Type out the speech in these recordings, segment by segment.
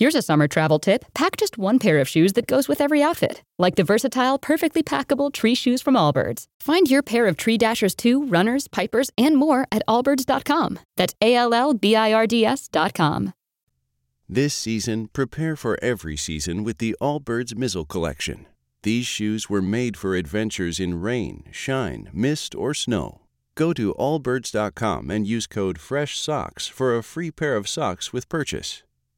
Here's a summer travel tip. Pack just one pair of shoes that goes with every outfit, like the versatile, perfectly packable Tree shoes from Allbirds. Find your pair of Tree Dashers 2, runners, pipers, and more at allbirds.com. That's ALLBIRDS.com. This season, prepare for every season with the Allbirds Mizzle Collection. These shoes were made for adventures in rain, shine, mist, or snow. Go to allbirds.com and use code FRESHSOCKS for a free pair of socks with purchase.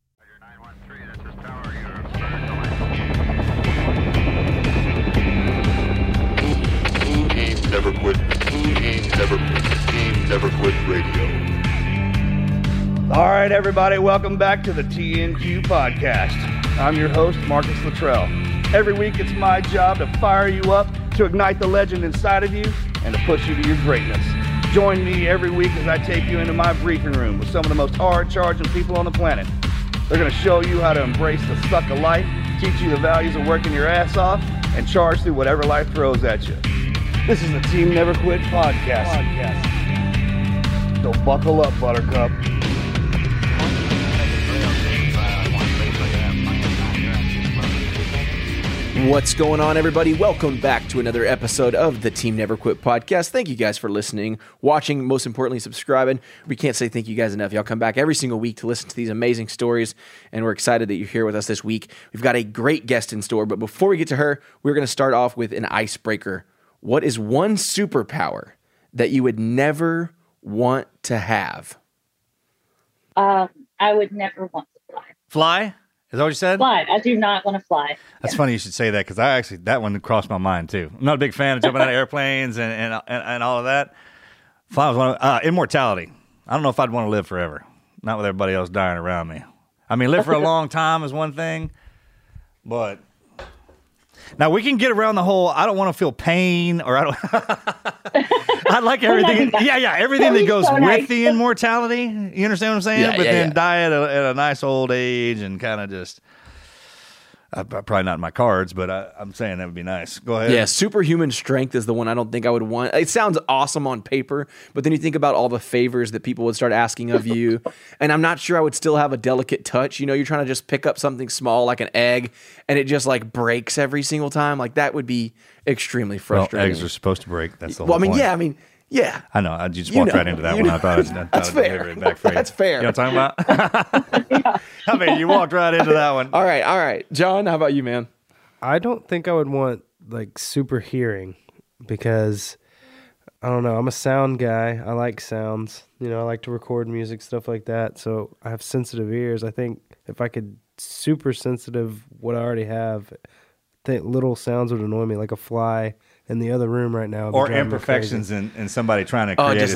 Team Never Quit. Team Never Quit Radio. All right, everybody, welcome back to the TNQ podcast. I'm your host, Marcus Luttrell. Every week, it's my job to fire you up, to ignite the legend inside of you, and to push you to your greatness. Join me every week as I take you into my briefing room with some of the most hard-charging people on the planet. They're going to show you how to embrace the suck of life, teach you the values of working your ass off, and charge through whatever life throws at you. This is the Team Never Quit podcast. So buckle up, Buttercup. What's going on, everybody? Welcome back to another episode of the Team Never Quit podcast. Thank you guys for listening, watching, most importantly, subscribing. We can't say thank you guys enough. Y'all come back every single week to listen to these amazing stories, and we're excited that you're here with us this week. We've got a great guest in store, but before we get to her, we're going to start off with an icebreaker. What is one superpower that you would never want to have? I would never want to fly. Fly? Is that what you said? Fly. I do not want to fly. That's funny you should say that, because that one crossed my mind too. I'm not a big fan of jumping out of airplanes and all of that. Fly was one of, immortality. I don't know if I'd want to live forever. Not with everybody else dying around me. I mean, live for a long time is one thing, but now we can get around the whole, I don't want to feel pain, or I don't. I like everything. Everything that goes with the immortality. You understand what I'm saying? Then die at a nice old age and kind of just. Probably not in my cards, but I'm saying that would be nice. Go ahead. Yeah, superhuman strength is the one I don't think I would want. It sounds awesome on paper, but then you think about all the favors that people would start asking of you, and I'm not sure I would still have a delicate touch. You know, you're trying to just pick up something small like an egg, and it just like breaks every single time. Like that would be extremely frustrating. Well, eggs are supposed to break. That's the whole point. Yeah. I know. I just walked right into that one. I thought that's fair. That's fair. You know what I'm talking about? Yeah. I mean, you walked right into that one. All right. John, how about you, man? I don't think I would want like super hearing, because I don't know. I'm a sound guy. I like sounds. You know, I like to record music, stuff like that. So I have sensitive ears. I think if I could super sensitive what I already have, I think little sounds would annoy me, like a fly in the other room right now. Or imperfections in somebody trying to create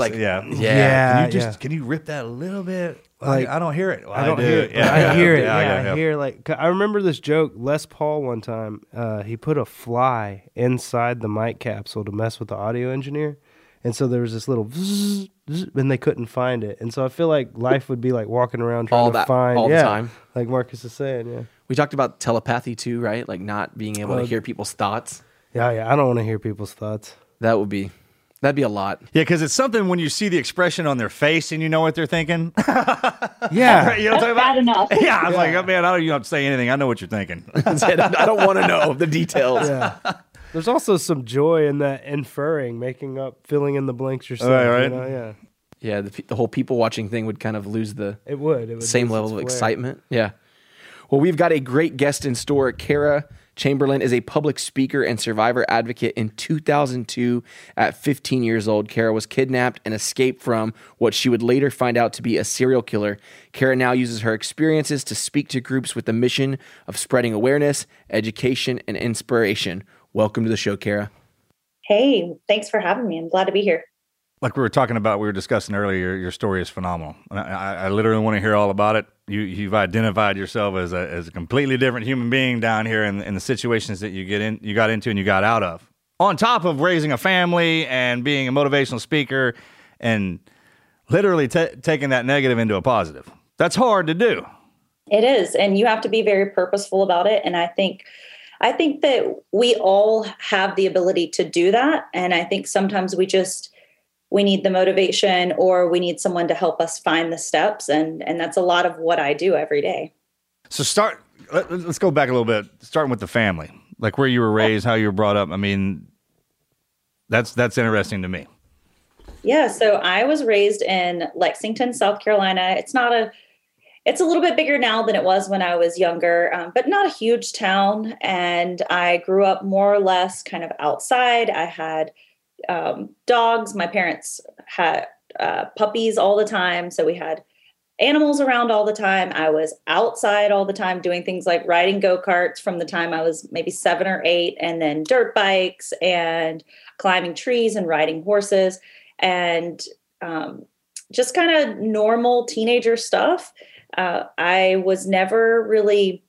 Can you rip that a little bit? Like, I don't hear it. Well, I don't hear it. Yeah, I hear it. I hear like, I remember this joke, Les Paul one time, he put a fly inside the mic capsule to mess with the audio engineer. And so there was this little zzz, and they couldn't find it. And so I feel like life would be like walking around trying to find all the time. Like Marcus is saying, yeah. We talked about telepathy too, right? Like not being able to hear people's thoughts. Yeah. I don't want to hear people's thoughts. That'd be a lot. Yeah, because it's something when you see the expression on their face and you know what they're thinking. Yeah. You know what I'm talking about? Bad enough. Yeah, I'm like, oh, man, I don't even have to say anything. I know what you're thinking. I don't want to know the details. Yeah. There's also some joy in that inferring, making up, filling in the blanks yourself. Right. You know? Yeah. Yeah, the whole people watching thing would kind of lose the It would same level of excitement. Yeah. Well, we've got a great guest in store. Kara Chamberlain is a public speaker and survivor advocate. In 2002, at 15 years old, Kara was kidnapped and escaped from what she would later find out to be a serial killer. Kara now uses her experiences to speak to groups with the mission of spreading awareness, education, and inspiration. Welcome to the show, Kara. Hey, thanks for having me. I'm glad to be here. Like we were discussing earlier, your story is phenomenal. I literally want to hear all about it. You've identified yourself as a completely different human being down here in the situations that you got into and you got out of. On top of raising a family and being a motivational speaker and literally taking that negative into a positive. That's hard to do. It is, and you have to be very purposeful about it. And I think that we all have the ability to do that. And I think sometimes we need the motivation, or we need someone to help us find the steps. And that's a lot of what I do every day. So let's go back a little bit, starting with the family, like where you were raised, how you were brought up. I mean, that's interesting to me. Yeah, so I was raised in Lexington, South Carolina. It's a little bit bigger now than it was when I was younger, but not a huge town. And I grew up more or less kind of outside. I had dogs. My parents had puppies all the time. So we had animals around all the time. I was outside all the time doing things like riding go-karts from the time I was maybe 7 or 8, and then dirt bikes and climbing trees and riding horses and just kind of normal teenager stuff. I was never really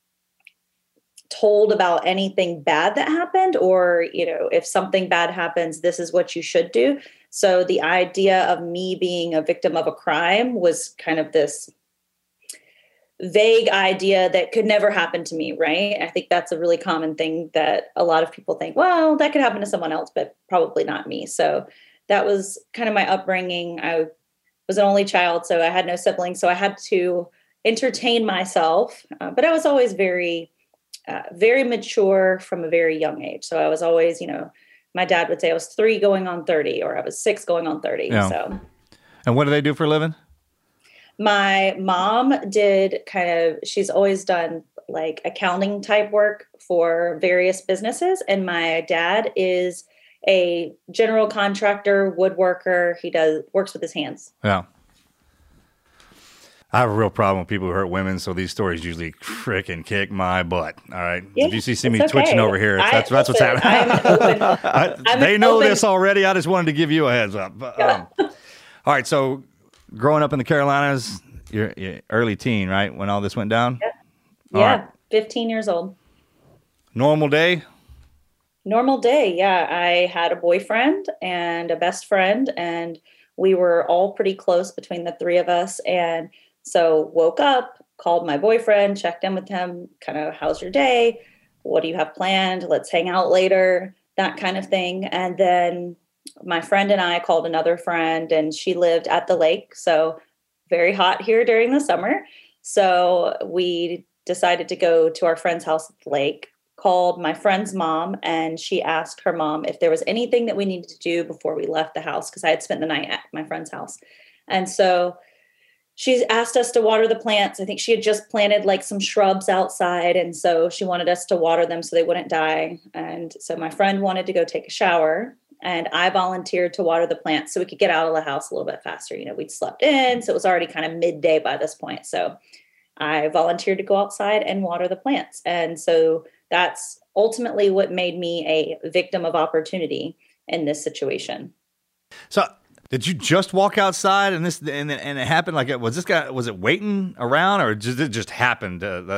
told about anything bad that happened, or, if something bad happens, this is what you should do. So the idea of me being a victim of a crime was kind of this vague idea that could never happen to me, right? I think that's a really common thing that a lot of people think, well, that could happen to someone else, but probably not me. So that was kind of my upbringing. I was an only child, so I had no siblings. So I had to entertain myself, but I was always very, very mature from a very young age. So I was always, my dad would say I was 3 going on 30, or I was 6 going on 30. Yeah. So. And what do they do for a living? My mom she's always done like accounting type work for various businesses. And my dad is a general contractor, woodworker. He works with his hands. Yeah. I have a real problem with people who hurt women, so these stories usually frickin' kick my butt. All right, yeah, if you see me twitching over here, that's what's happening. They know this already. I just wanted to give you a heads up. All right, so growing up in the Carolinas, you're early teen, right? When all this went down. Yeah, right. 15 years old. Normal day. Normal day. Yeah, I had a boyfriend and a best friend, and we were all pretty close between the 3 of us, and so woke up, called my boyfriend, checked in with him, kind of, how's your day? What do you have planned? Let's hang out later, that kind of thing. And then my friend and I called another friend, and she lived at the lake. So very hot here during the summer. So we decided to go to our friend's house at the lake, called my friend's mom, and she asked her mom if there was anything that we needed to do before we left the house, because I had spent the night at my friend's house. And so she asked us to water the plants. I think she had just planted like some shrubs outside. And so she wanted us to water them so they wouldn't die. And so my friend wanted to go take a shower, and I volunteered to water the plants so we could get out of the house a little bit faster. We'd slept in, so it was already kind of midday by this point. So I volunteered to go outside and water the plants. And so that's ultimately what made me a victim of opportunity in this situation. So did you just walk outside and it happened? Like, was it waiting around, or did it just happen?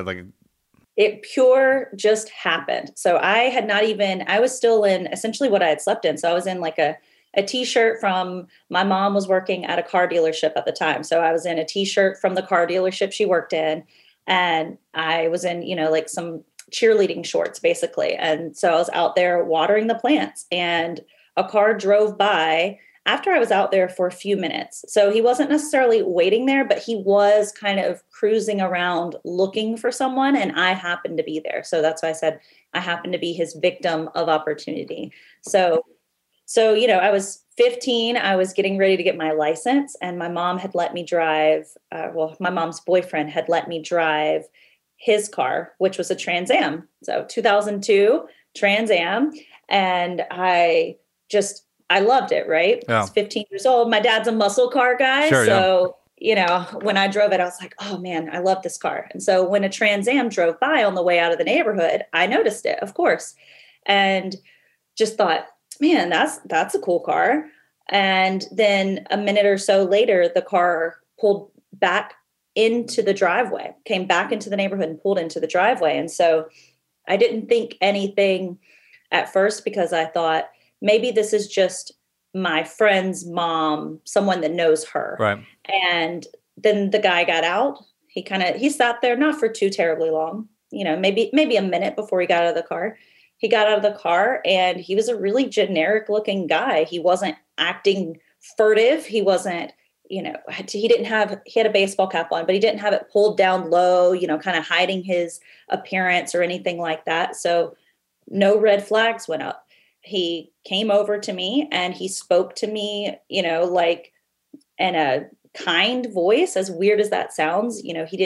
It pure just happened. So I was still in essentially what I had slept in. So I was in like a t-shirt from, my mom was working at a car dealership at the time. So I was in a t-shirt from the car dealership she worked in. And I was in, like some cheerleading shorts basically. And so I was out there watering the plants, and a car drove by after I was out there for a few minutes. So he wasn't necessarily waiting there, but he was kind of cruising around looking for someone, and I happened to be there. So that's why I said I happened to be his victim of opportunity. So I was 15, I was getting ready to get my license, and my mom had let me drive, my mom's boyfriend had let me drive his car, which was a Trans Am. So 2002 Trans Am. And I loved it, right? Yeah. I was 15 years old. My dad's a muscle car guy. Sure, so, when I drove it, I was like, oh man, I love this car. And so when a Trans Am drove by on the way out of the neighborhood, I noticed it, of course, and just thought, man, that's a cool car. And then a minute or so later, the car pulled back into the driveway, came back into the neighborhood and pulled into the driveway. And so I didn't think anything at first, because I thought maybe this is just my friend's mom, someone that knows her. Right. And then the guy got out. He sat there, not for too terribly long, maybe a minute before he got out of the car. He got out of the car, and he was a really generic looking guy. He wasn't acting furtive. He wasn't, he had a baseball cap on, but he didn't have it pulled down low, kind of hiding his appearance or anything like that. So no red flags went up. He came over to me and he spoke to me, like in a kind voice, as weird as that sounds.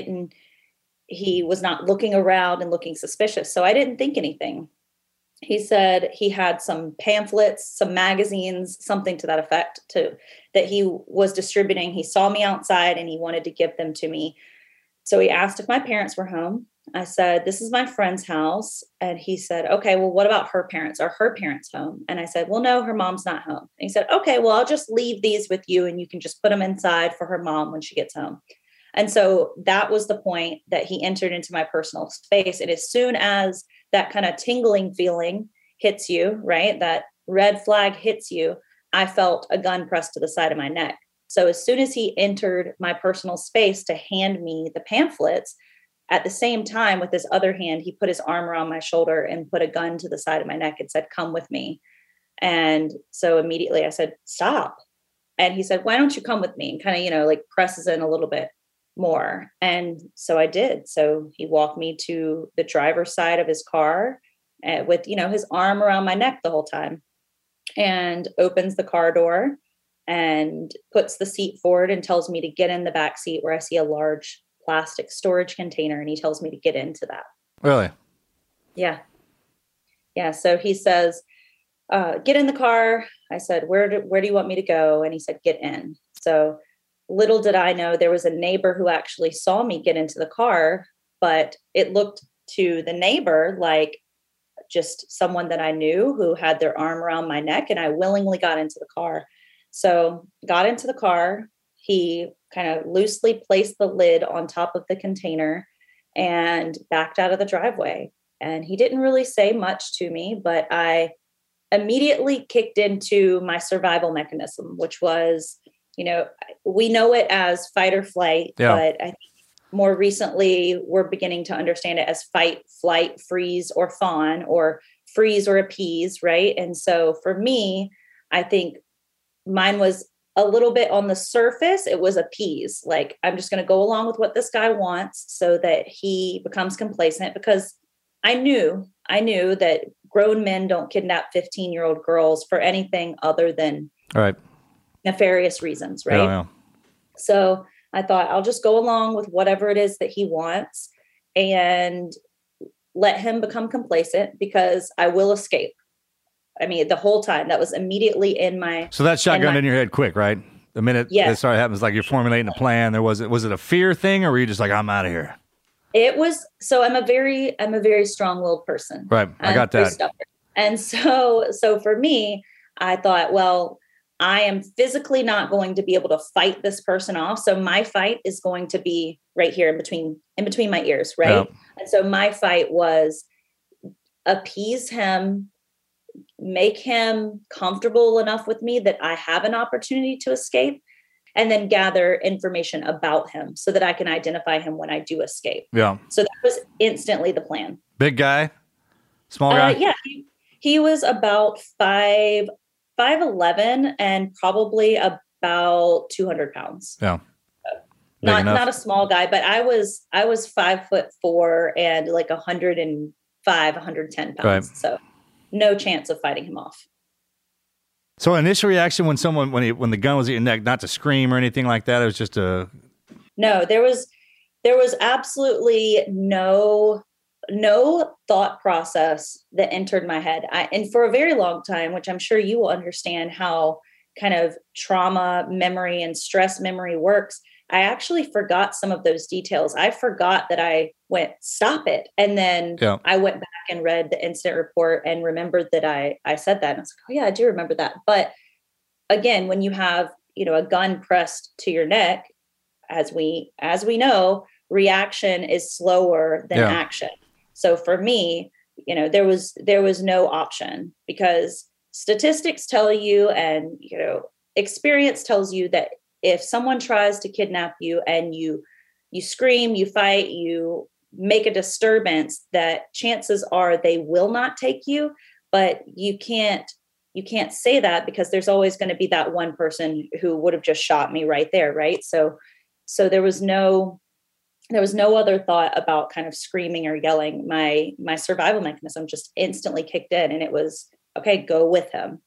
He was not looking around and looking suspicious. So I didn't think anything. He said he had some pamphlets, some magazines, something to that effect that he was distributing. He saw me outside and he wanted to give them to me. So he asked if my parents were home. I said, this is my friend's house. And he said, okay, well, what about her parents? Are her parents home? And I said, well, no, her mom's not home. And he said, okay, well, I'll just leave these with you and you can just put them inside for her mom when she gets home. And so that was the point that he entered into my personal space. And as soon as that kind of tingling feeling hits you, right, that red flag hits you, I felt a gun pressed to the side of my neck. So as soon as he entered my personal space to hand me the pamphlets, at the same time, with his other hand, he put his arm around my shoulder and put a gun to the side of my neck and said, come with me. And so immediately I said, stop. And he said, why don't you come with me? And kind of, like presses in a little bit more. And so I did. So he walked me to the driver's side of his car with, his arm around my neck the whole time, and opens the car door and puts the seat forward and tells me to get in the back seat where I see a large plastic storage container. And he tells me to get into that. Really? Yeah. Yeah. So he says, get in the car. I said, where do you want me to go? And he said, get in. So little did I know there was a neighbor who actually saw me get into the car, but it looked to the neighbor like just someone that I knew who had their arm around my neck, and I willingly got into the car. So got into the car. He kind of loosely placed the lid on top of the container and backed out of the driveway. And he didn't really say much to me, but I immediately kicked into my survival mechanism, which was, we know it as fight or flight, but I think more recently we're beginning to understand it as fight, flight, freeze, or fawn, or freeze or appease, right? And so for me, I think mine was a little bit on the surface. It was appease. Like, I'm just going to go along with what this guy wants so that he becomes complacent, because I knew that grown men don't kidnap 15-year-old girls for anything other than nefarious reasons, right? Yeah. So I thought, I'll just go along with whatever it is that he wants and let him become complacent, because I will escape. I mean, the whole time that was immediately in my... So that shotgun in your head quick, right? The minute it started happening, it's like you're formulating a plan. Was it a fear thing, or were you just like, I'm out of here? It was. So I'm a very strong-willed person. Right. I got that. And so for me, I thought, well, I am physically not going to be able to fight this person off. So my fight is going to be right here in between my ears. Right. Yep. And so my fight was appease him, make him comfortable enough with me that I have an opportunity to escape, and then gather information about him so that I can identify him when I do escape. Yeah. So that was instantly the plan. Big guy, small guy. Yeah. He was about 5'11" and probably about 200 pounds. Yeah. Not a small guy, but I was 5'4" and like 105, 110 pounds. Right. So no chance of fighting him off. So initial reaction when the gun was at your neck, not to scream or anything like that, it was just no, there was absolutely no thought process that entered my head. And for a very long time, which I'm sure you will understand how kind of trauma memory and stress memory works, I actually forgot some of those details. I forgot that I went, stop it. And then I went back and read the incident report and remembered that I said that. And I was like, oh yeah, I do remember that. But again, when you have, a gun pressed to your neck, as we know, reaction is slower than action. So for me, there was no option, because statistics tell you, and, experience tells you that if someone tries to kidnap you and you scream, you fight, you make a disturbance, that chances are they will not take you, but you can't you can't say that because there's always going to be that one person who would have just shot me right there. Right. So there was no other thought about kind of screaming or yelling. My survival mechanism just instantly kicked in, and it was, okay, go with him.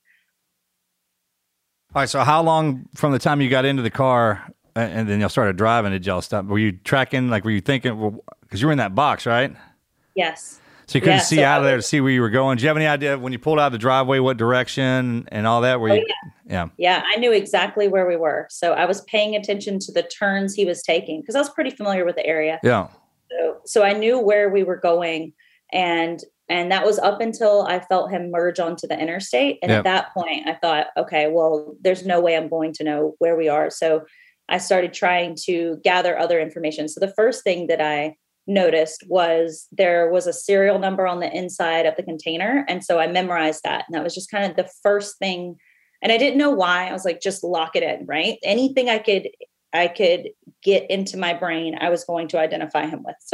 All right. So how long from the time you got into the car and then y'all started driving did y'all stop? Were you tracking? Like, were you thinking? Well, because you were in that box, right? Yes. So you couldn't see out of there to see where you were going. Do you have any idea when you pulled out of the driveway what direction and all that? Yeah, I knew exactly where we were. So I was paying attention to the turns he was taking because I was pretty familiar with the area. Yeah. So I knew where we were going, and that was up until I felt him merge onto the interstate. And at that point, I thought, okay, well, there's no way I'm going to know where we are. So I started trying to gather other information. So the first thing that I noticed was there was a serial number on the inside of the container. And so I memorized that. And that was just kind of the first thing. And I didn't know why. I was like, just lock it in, right? Anything I could get into my brain, I was going to identify him with.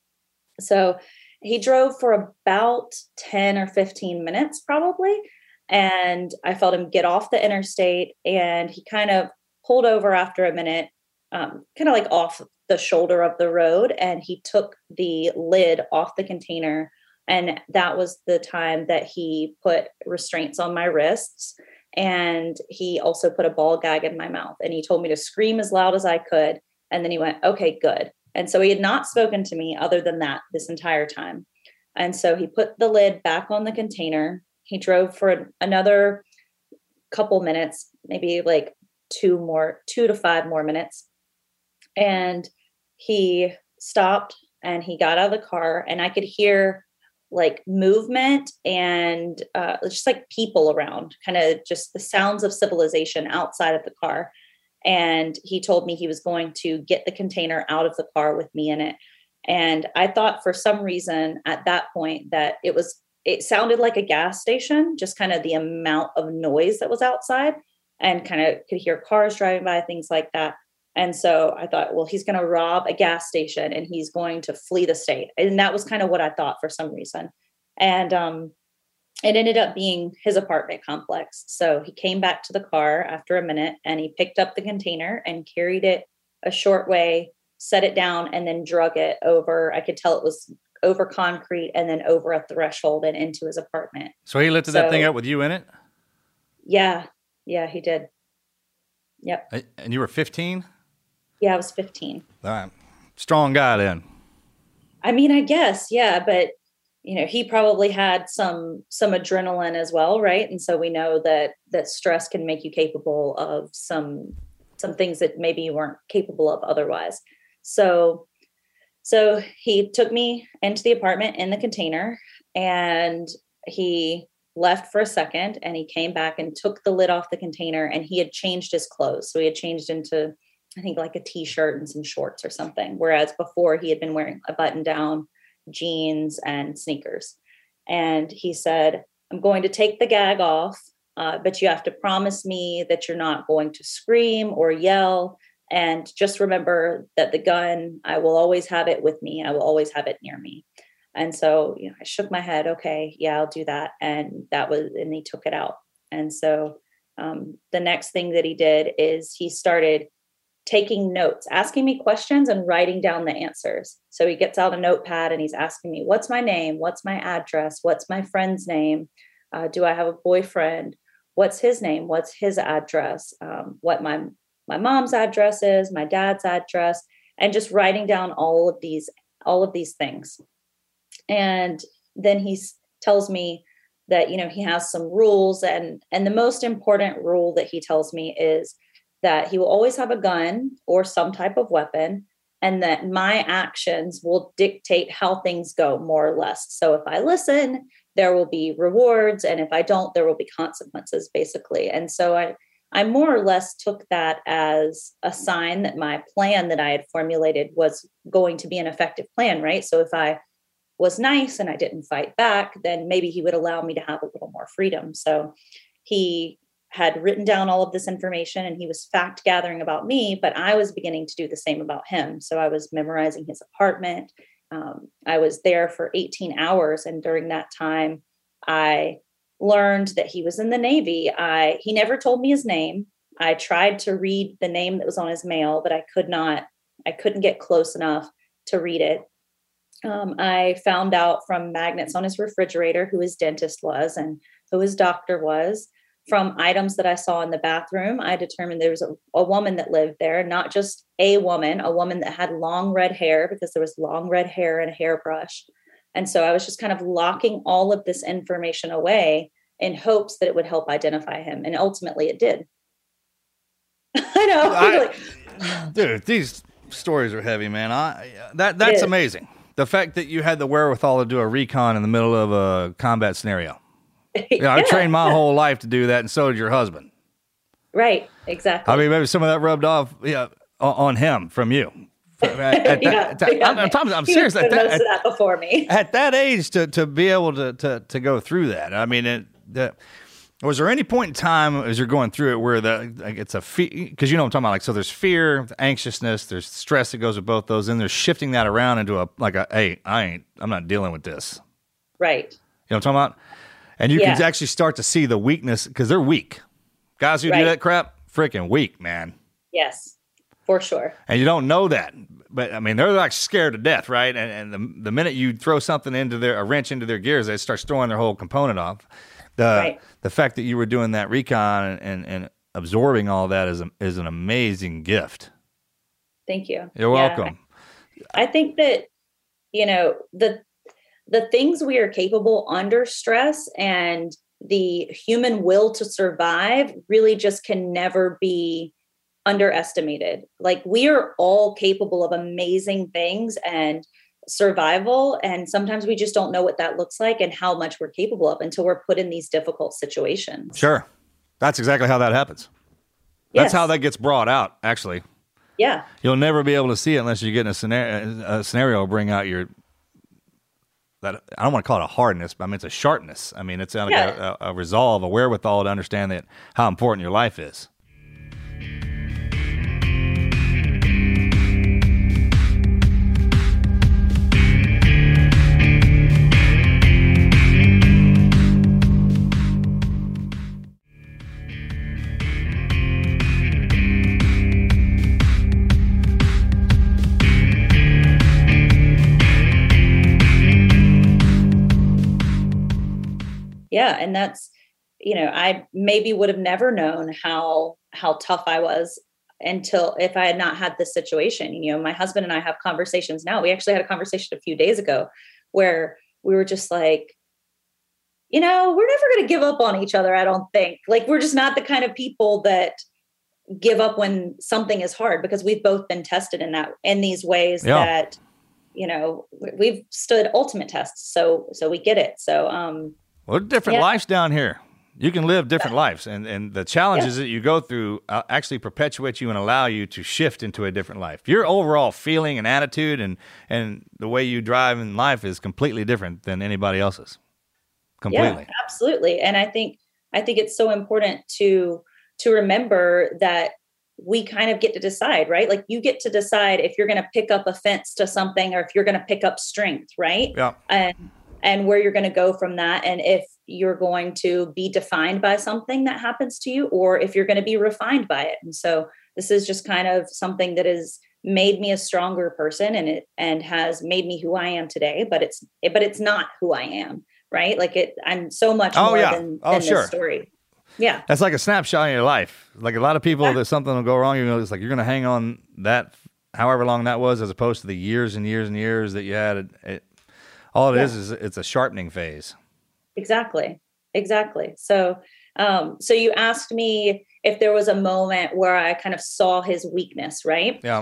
So he drove for about 10 or 15 minutes probably. And I felt him get off the interstate, and he kind of pulled over after a minute, kind of like off the shoulder of the road, and he took the lid off the container. And that was the time that he put restraints on my wrists. And he also put a ball gag in my mouth, and he told me to scream as loud as I could. And then he went, okay, good. And so he had not spoken to me other than that this entire time. And so he put the lid back on the container. He drove for another couple minutes, maybe like 2 to 5 more minutes. And he stopped and he got out of the car, and I could hear like movement and just like people around, kind of just the sounds of civilization outside of the car. And he told me he was going to get the container out of the car with me in it. And I thought for some reason at that point that it sounded like a gas station, just kind of the amount of noise that was outside, and kind of could hear cars driving by, things like that. And so I thought, well, he's going to rob a gas station and he's going to flee the state. And that was kind of what I thought for some reason. And it ended up being his apartment complex. So he came back to the car after a minute, and he picked up the container and carried it a short way, set it down, and then drug it over. I could tell it was over concrete and then over a threshold and into his apartment. So he lifted that thing up with you in it? Yeah, he did. Yep. And you were 15? Yeah, I was 15. All right. Strong guy then. I mean, I guess, yeah, but he probably had some adrenaline as well, right? And so we know that stress can make you capable of some things that maybe you weren't capable of otherwise. So he took me into the apartment in the container, and he left for a second, and he came back and took the lid off the container, and he had changed his clothes. So he had changed into, I think, like a t-shirt and some shorts or something. Whereas before he had been wearing a button down, jeans, and sneakers. And he said, I'm going to take the gag off, but you have to promise me that you're not going to scream or yell. And just remember that the gun, I will always have it with me. I will always have it near me. And so, I shook my head. Okay, yeah, I'll do that. And he took it out. And so the next thing that he did is he started taking notes, asking me questions and writing down the answers. So he gets out a notepad and he's asking me, what's my name? What's my address? What's my friend's name? Do I have a boyfriend? What's his name? What's his address? What my mom's address is, my dad's address, and just writing down all of these things. And then he tells me that, he has some rules. And the most important rule that he tells me is that he will always have a gun or some type of weapon, and that my actions will dictate how things go, more or less. So if I listen, there will be rewards. And if I don't, there will be consequences, basically. And so I more or less took that as a sign that my plan that I had formulated was going to be an effective plan, right? So if I was nice and I didn't fight back, then maybe he would allow me to have a little more freedom. So he had written down all of this information, and he was fact gathering about me, but I was beginning to do the same about him. So I was memorizing his apartment. I was there for 18 hours. And during that time, I learned that he was in the Navy. He never told me his name. I tried to read the name that was on his mail, but I couldn't get close enough to read it. I found out from magnets on his refrigerator who his dentist was and who his doctor was. From items that I saw in the bathroom, I determined there was a woman that lived there, not just a woman that had long red hair, because there was long red hair and a hairbrush. And so I was just kind of locking all of this information away in hopes that it would help identify him. And ultimately it did. I know. Dude, these stories are heavy, man. That's amazing. The fact that you had the wherewithal to do a recon in the middle of a combat scenario. Yeah, I trained my whole life to do that, and so did your husband. Right, exactly. I mean, maybe some of that rubbed off on him from you. I'm serious. Most of that before me. At that age, to be able to go through that, I mean, was there any point in time as you're going through it where it's a fear? Because you know what I'm talking about. Like, so there's fear, anxiousness, there's stress that goes with both those, and there's shifting that around into hey, I'm not dealing with this. Right. You know what I'm talking about? And you can actually start to see the weakness, because they're weak. Guys who do that crap, freaking weak, man. Yes, for sure. And you don't know that. But, I mean, they're like scared to death, right? And the minute you throw something a wrench into their gears, they start throwing their whole component off. The fact that you were doing that recon and absorbing all that is an amazing gift. Thank you. You're welcome. I think that, the things we are capable under stress and the human will to survive really just can never be underestimated. Like, we are all capable of amazing things and survival. And sometimes we just don't know what that looks like and how much we're capable of until we're put in these difficult situations. Sure. That's exactly how that happens. That's how that gets brought out, actually. Yeah. You'll never be able to see it unless you get in a scenario bring out I don't want to call it a hardness, but I mean, it's a sharpness. I mean, it's like a resolve, a wherewithal to understand how important your life is. Yeah. And that's, I maybe would have never known how tough I was until if I had not had this situation. My husband and I have conversations now. We actually had a conversation a few days ago where we were just like, we're never going to give up on each other. I don't think. Like, we're just not the kind of people that give up when something is hard, because we've both been tested in these ways that, we've stood ultimate tests. So we get it. So, well, different lives down here. You can live different lives, and the challenges that you go through actually perpetuate you and allow you to shift into a different life. Your overall feeling and attitude and the way you drive in life is completely different than anybody else's. Completely. Yeah, absolutely. And I think it's so important to remember that we kind of get to decide, right? Like, you get to decide if you're going to pick up offense to something or if you're going to pick up strength, right? Yeah. And where you're going to go from that. And if you're going to be defined by something that happens to you, or if you're going to be refined by it. And so this is just kind of something that has made me a stronger person, and has made me who I am today, but it's not who I am, right? Like, I'm so much more than this story. Yeah. That's like a snapshot in your life. Like, a lot of people, that something will go wrong, it's like you're going to hang on that however long that was, as opposed to the years and years and years that you had it. All it is it's a sharpening phase. Exactly. So you asked me if there was a moment where I kind of saw his weakness, right? Yeah.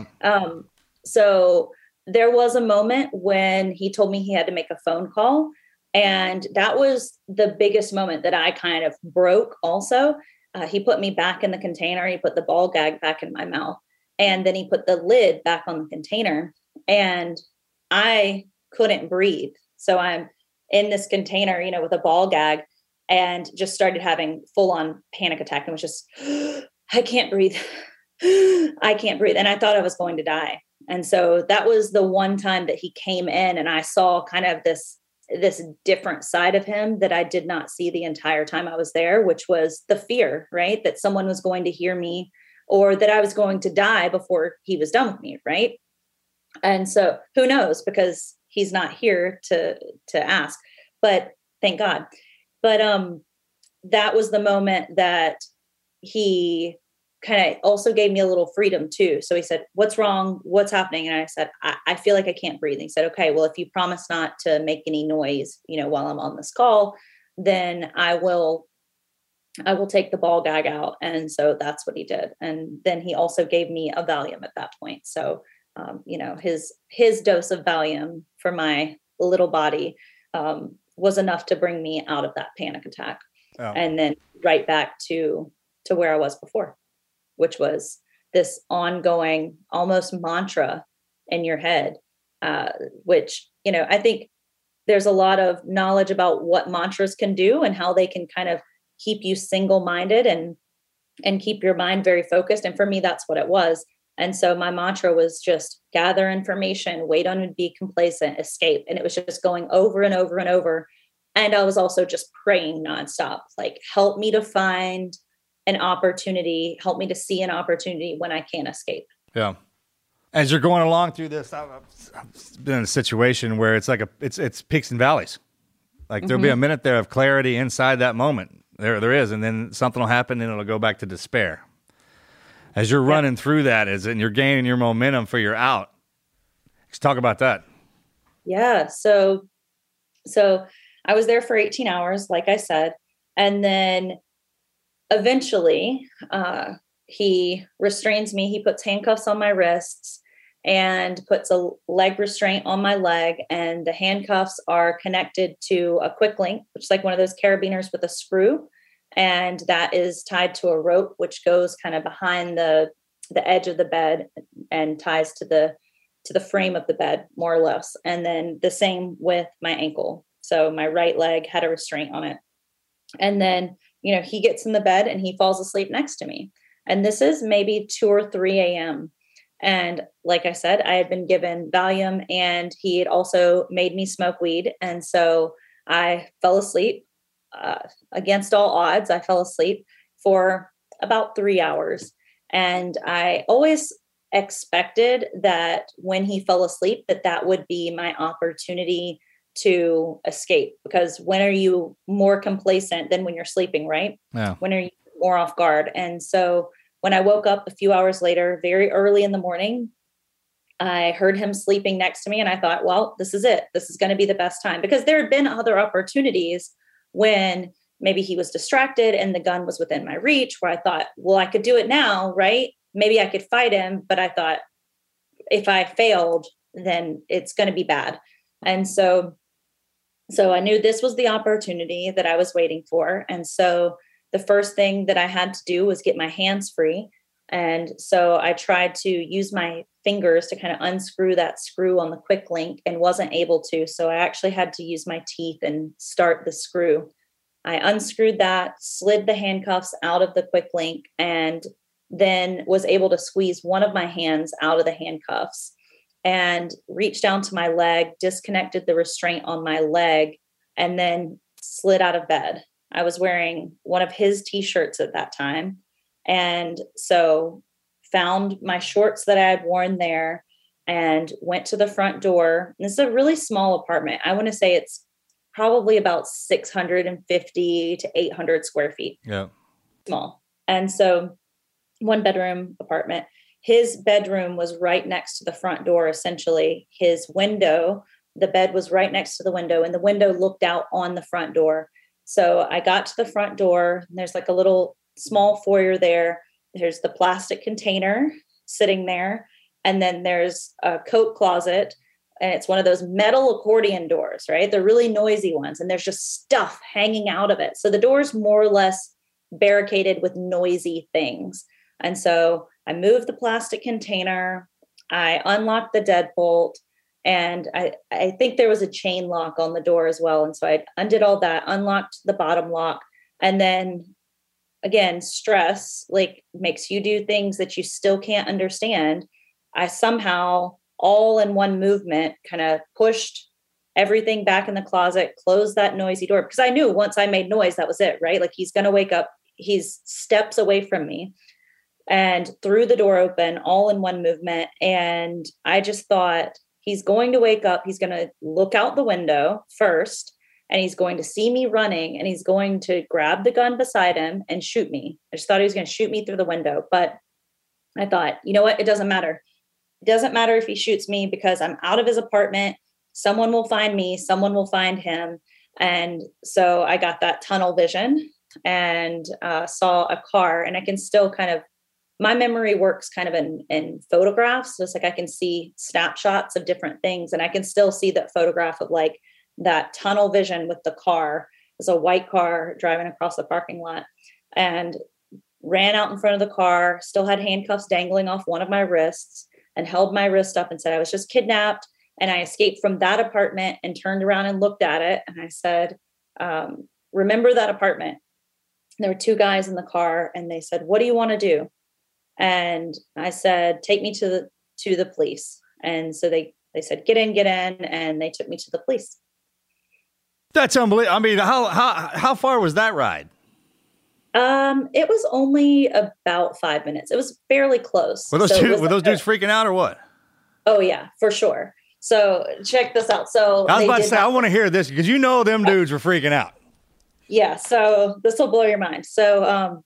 So there was a moment when he told me he had to make a phone call. And that was the biggest moment that I kind of broke also. He put me back in the container. He put the ball gag back in my mouth. And then he put the lid back on the container. And I couldn't breathe. So I'm in this container, with a ball gag, and just started having full on panic attack. And was just, I can't breathe. I can't breathe. And I thought I was going to die. And so that was the one time that he came in, and I saw kind of this this different side of him that I did not see the entire time I was there, which was the fear, right? That someone was going to hear me or that I was going to die before he was done with me. Right. And so who knows, because he's not here to ask, but thank God. But, that was the moment that he kind of also gave me a little freedom too. So he said, what's wrong? What's happening? And I said, I feel like I can't breathe. And he said, okay, well, if you promise not to make any noise, while I'm on this call, then I will take the ball gag out. And so that's what he did. And then he also gave me a Valium at that point. So, his dose of Valium for my little body, was enough to bring me out of that panic attack. Oh. And then right back to where I was before, which was this ongoing almost mantra in your head, which, I think there's a lot of knowledge about what mantras can do and how they can kind of keep you single-minded and keep your mind very focused. And for me, that's what it was. And so my mantra was just gather information, wait on it, be complacent, escape. And it was just going over and over and over. And I was also just praying nonstop, like, help me to find an opportunity, help me to see an opportunity when I can't escape. Yeah. As you're going along through this, I've been in a situation where it's like it's peaks and valleys. Like there'll be a minute there of clarity inside that moment. There is. And then something will happen and it'll go back to despair. As you're running through that, and you're gaining your momentum for your out. Let's talk about that. Yeah. So I was there for 18 hours, like I said, and then eventually he restrains me. He puts handcuffs on my wrists and puts a leg restraint on my leg. And the handcuffs are connected to a quick link, which is like one of those carabiners with a screw. And that is tied to a rope, which goes kind of behind the edge of the bed and ties to the frame of the bed, more or less. And then the same with my ankle. So my right leg had a restraint on it. And then, he gets in the bed and he falls asleep next to me. And this is maybe 2 or 3 a.m. And like I said, I had been given Valium and he had also made me smoke weed. And so I fell asleep. Against all odds, I fell asleep for about 3 hours. And I always expected that when he fell asleep, that would be my opportunity to escape, because when are you more complacent than when you're sleeping, right? Yeah. When are you more off guard? And so when I woke up a few hours later, very early in the morning, I heard him sleeping next to me and I thought, well, this is it. This is going to be the best time, because there had been other opportunities when maybe he was distracted and the gun was within my reach, where I thought, well, I could do it now, right? Maybe I could fight him, but I thought if I failed, then it's going to be bad. And so I knew this was the opportunity that I was waiting for. And so the first thing that I had to do was get my hands free. And so I tried to use my fingers to kind of unscrew that screw on the quick link and wasn't able to. So I actually had to use my teeth and start the screw. I unscrewed that, slid the handcuffs out of the quick link, and then was able to squeeze one of my hands out of the handcuffs and reached down to my leg, disconnected the restraint on my leg, and then slid out of bed. I was wearing one of his t-shirts at that time. And so found my shorts that I had worn there and went to the front door. This is a really small apartment. I want to say it's probably about 650 to 800 square feet. Yeah. Small. And so 1-bedroom apartment. His bedroom was right next to the front door, essentially. His window, the bed was right next to the window, and the window looked out on the front door. So I got to the front door, and there's like a little small foyer there. There's the plastic container sitting there. And then there's a coat closet, and it's one of those metal accordion doors, right? They're really noisy ones. And there's just stuff hanging out of it. So the door's more or less barricaded with noisy things. And so I moved the plastic container, I unlocked the deadbolt, and I think there was a chain lock on the door as well. And so I undid all that, unlocked the bottom lock, and then again, stress like makes you do things that you still can't understand. I somehow, all in one movement, kind of pushed everything back in the closet, closed that noisy door, because I knew once I made noise, that was it, right? Like he's going to wake up. He's steps away from me, and threw the door open all in one movement. And I just thought, he's going to wake up. He's going to look out the window first, and he's going to see me running, and he's going to grab the gun beside him and shoot me. I just thought he was going to shoot me through the window. But I thought, you know what? It doesn't matter. It doesn't matter if he shoots me, because I'm out of his apartment. Someone will find me. Someone will find him. And so I got that tunnel vision and saw a car, and I can still kind of, my memory works kind of in photographs. So it's like I can see snapshots of different things, and I can still see that photograph of like that tunnel vision with the car. It's a white car driving across the parking lot, and ran out in front of the car, still had handcuffs dangling off one of my wrists, and held my wrist up and said, I was just kidnapped. And I escaped from that apartment and turned around and looked at it. And I said, remember that apartment? And there were two guys in the car, and they said, what do you want to do? And I said, take me to the police. And so they said, get in. And they took me to the police. That's unbelievable. I mean, how far was that ride? It was only about 5 minutes. It was fairly close. Were those dudes freaking out or what? Oh yeah, for sure. So check this out. So I was about to say, I want to hear this, because them dudes were freaking out. Yeah. So this will blow your mind. So,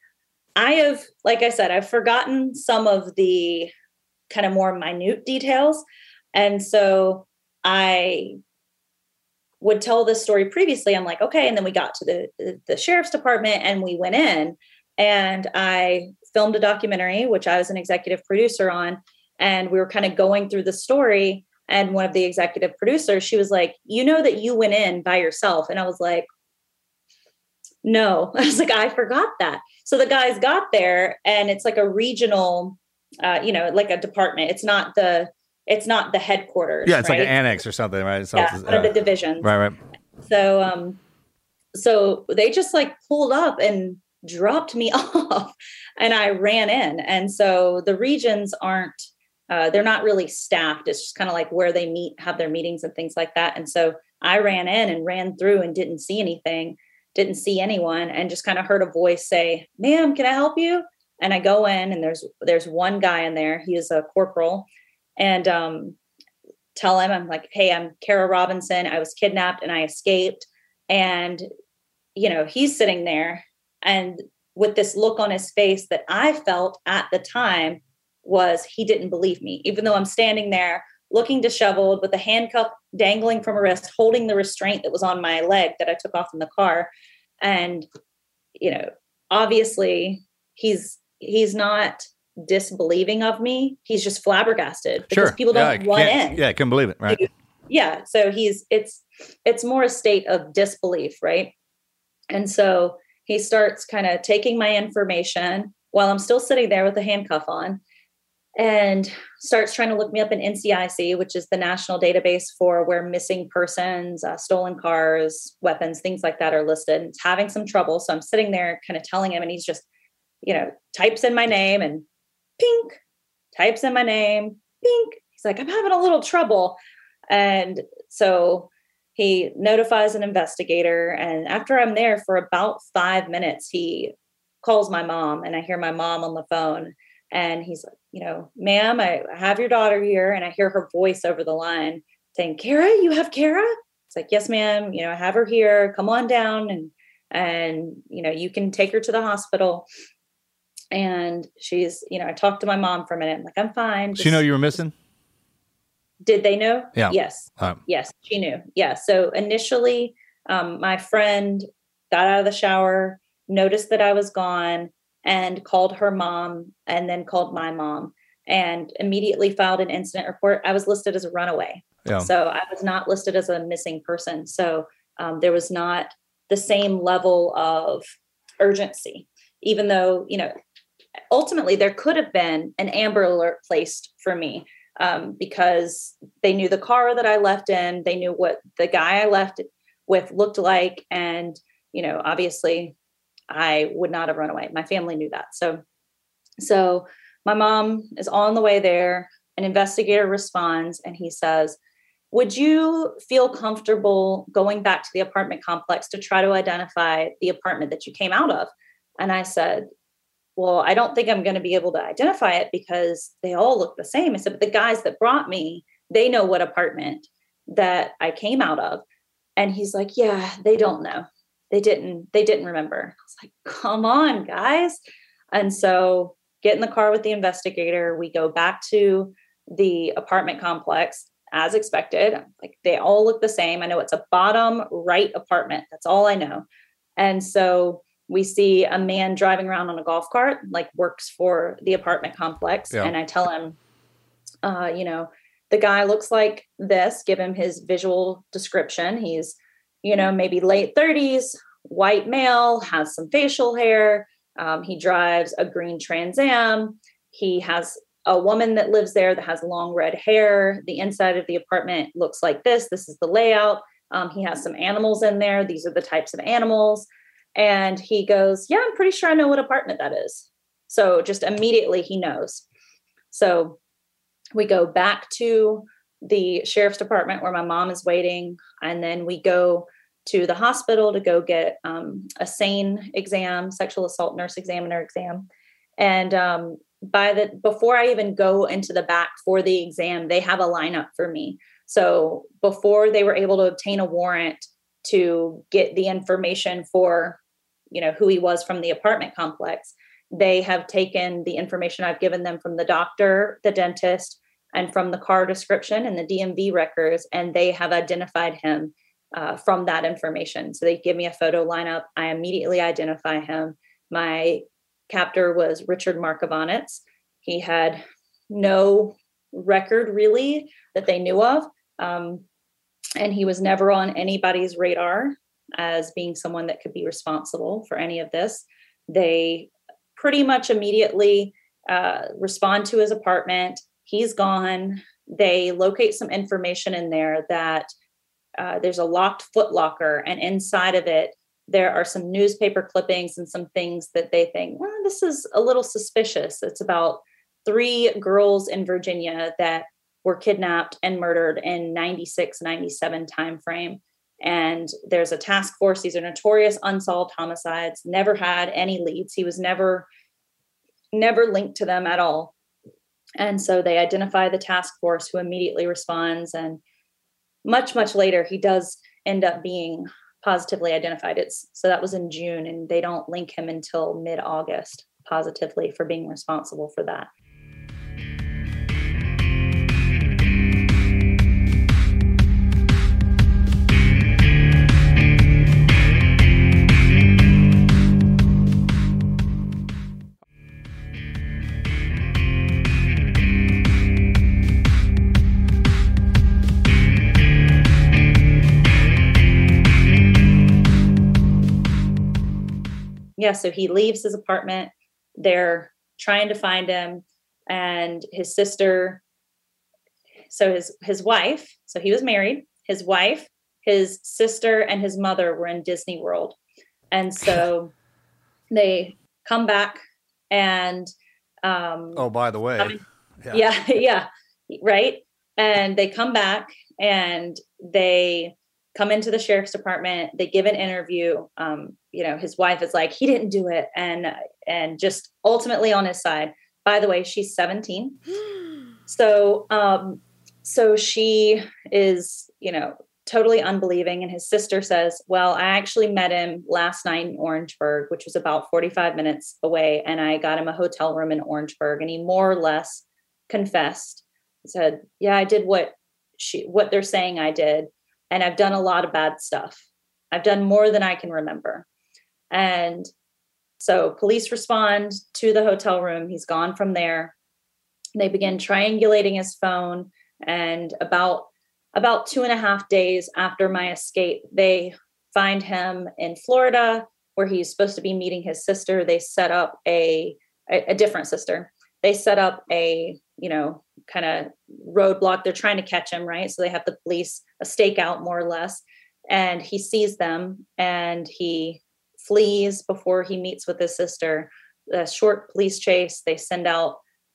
like I said, I've forgotten some of the kind of more minute details. And so I would tell this story previously. I'm like, okay. And then we got to the sheriff's department, and we went in, and I filmed a documentary, which I was an executive producer on. And we were kind of going through the story. And one of the executive producers, she was like, you know that you went in by yourself. And I was like, no. I was like, I forgot that. So the guys got there, and it's like a regional, like a department. It's not the headquarters. Yeah, it's right? like an annex or something, right? It's one of the divisions. Right. So they just like pulled up and dropped me off, and I ran in. And so the regions aren't, they're not really staffed. It's just kind of like where they have their meetings and things like that. And so I ran in and ran through and didn't see anything, didn't see anyone, and just kind of heard a voice say, ma'am, can I help you? And I go in, and there's one guy in there. He is a corporal, and tell him, I'm like, hey, I'm Kara Robinson. I was kidnapped and I escaped. And, he's sitting there, and with this look on his face that I felt at the time was he didn't believe me, even though I'm standing there looking disheveled with a handcuff dangling from a wrist, holding the restraint that was on my leg that I took off in the car. And, obviously he's not disbelieving of me. He's just flabbergasted because people don't run in. Yeah, I couldn't believe it. Right. Yeah. So it's more a state of disbelief. Right. And so he starts kind of taking my information while I'm still sitting there with the handcuff on, and starts trying to look me up in NCIC, which is the national database for where missing persons, stolen cars, weapons, things like that are listed. It's having some trouble. So I'm sitting there kind of telling him, and he's just, types in my name and pink, types in my name, pink. He's like, I'm having a little trouble. And so he notifies an investigator. And after I'm there for about 5 minutes, he calls my mom, and I hear my mom on the phone, and he's like, ma'am, I have your daughter here. And I hear her voice over the line saying, Kara, you have Kara? It's like, yes, ma'am. I have her here. Come on down. And, you can take her to the hospital. And she's, I talked to my mom for a minute. I'm like, I'm fine. She know you were missing? Did they know? Yeah. Yes. Yes, she knew. Yeah. So initially, my friend got out of the shower, noticed that I was gone, and called her mom, and then called my mom, and immediately filed an incident report. I was listed as a runaway. Yeah. So I was not listed as a missing person. So there was not the same level of urgency, even though, ultimately there could have been an Amber Alert placed for me because they knew the car that I left in. They knew what the guy I left with looked like. And, obviously I would not have run away. My family knew that. So my mom is on the way there. An investigator responds, and he says, would you feel comfortable going back to the apartment complex to try to identify the apartment that you came out of? And I said, well, I don't think I'm going to be able to identify it because they all look the same. I said, but the guys that brought me, they know what apartment that I came out of. And he's like, yeah, they don't know. They didn't remember. I was like, come on, guys. And so get in the car with the investigator. We go back to the apartment complex as expected. Like, they all look the same. I know it's a bottom right apartment. That's all I know. And so we see a man driving around on a golf cart, like works for the apartment complex. Yeah. And I tell him, the guy looks like this, give him his visual description. He's, maybe late 30s, white male, has some facial hair. He drives a green Trans Am. He has a woman that lives there that has long red hair. The inside of the apartment looks like this. This is the layout. He has some animals in there. These are the types of animals. And he goes, yeah, I'm pretty sure I know what apartment that is. So just immediately he knows. So we go back to the sheriff's department where my mom is waiting. And then we go to the hospital to go get a SANE exam, sexual assault nurse examiner exam. And before I even go into the back for the exam, they have a lineup for me. So before they were able to obtain a warrant to get the information for, who he was from the apartment complex, they have taken the information I've given them from the doctor, the dentist, and from the car description and the DMV records, and they have identified him from that information. So they give me a photo lineup. I immediately identify him. My captor was Richard Markovanitz. He had no record really that they knew of. And he was never on anybody's radar as being someone that could be responsible for any of this. They pretty much immediately respond to his apartment. He's gone. They locate some information in there that there's a locked foot locker, and inside of it, there are some newspaper clippings and some things that they think, well, this is a little suspicious. It's about 3 girls in Virginia that were kidnapped and murdered in 96, 97 timeframe. And there's a task force. These are notorious unsolved homicides, never had any leads. He was never linked to them at all. And so they identify the task force, who immediately responds. And much, much later, he does end up being positively identified. So that was in June, and they don't link him until mid-August positively for being responsible for that. Yeah, so he leaves his apartment. They're trying to find him, and his sister. So his wife. So he was married. His wife, his sister, and his mother were in Disney World, and so they come back and. Oh, by the way. Yeah, right. And they come back and they come into the sheriff's department. They give an interview. His wife is like, he didn't do it. And just ultimately on his side. By the way, she's 17. So she is, totally unbelieving. And his sister says, well, I actually met him last night in Orangeburg, which was about 45 minutes away. And I got him a hotel room in Orangeburg. And he more or less confessed. He said, yeah, I did what they're saying I did. And I've done a lot of bad stuff. I've done more than I can remember. And so police respond to the hotel room. He's gone from there. They begin triangulating his phone. And about 2.5 days after my escape, they find him in Florida, where he's supposed to be meeting his sister. They set up a different sister. They set up a, kind of roadblock. They're trying to catch him, right? So they have the police, a stakeout more or less. And he sees them and he flees before he meets with his sister. A short police chase. They send out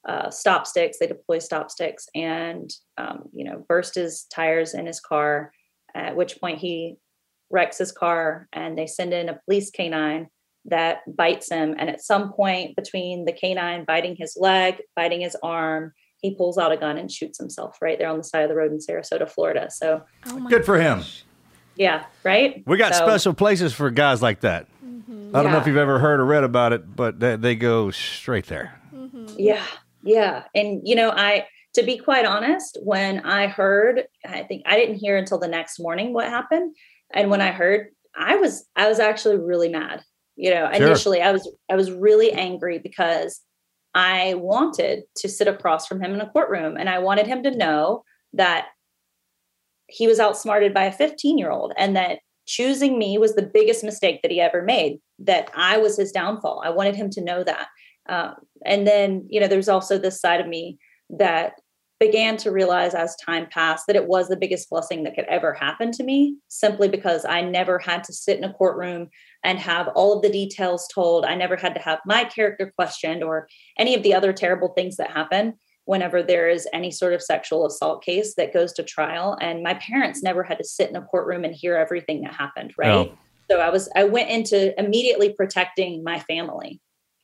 stop sticks. They deploy stop sticks and, burst his tires in his car, at which point he wrecks his car, and they send in a police canine that bites him. And at some point between the canine biting his leg, biting his arm, he pulls out a gun and shoots himself right there on the side of the road in Sarasota, Florida. So good for him. Yeah. Right. We got special places for guys like that. I don't know if you've ever heard or read about it, but they go straight there. Yeah. Yeah. And, to be quite honest, when I heard, I think I didn't hear until the next morning what happened. And when I heard, I was actually really mad. Initially I was really angry because I wanted to sit across from him in a courtroom, and I wanted him to know that he was outsmarted by a 15-year-old, and that choosing me was the biggest mistake that he ever made, that I was his downfall. I wanted him to know that. And then, there's also this side of me that began to realize as time passed that it was the biggest blessing that could ever happen to me, simply because I never had to sit in a courtroom and have all of the details told. I never had to have my character questioned or any of the other terrible things that happen whenever there is any sort of sexual assault case that goes to trial. And my parents never had to sit in a courtroom and hear everything that happened. Right. Oh. So I went into immediately protecting my family.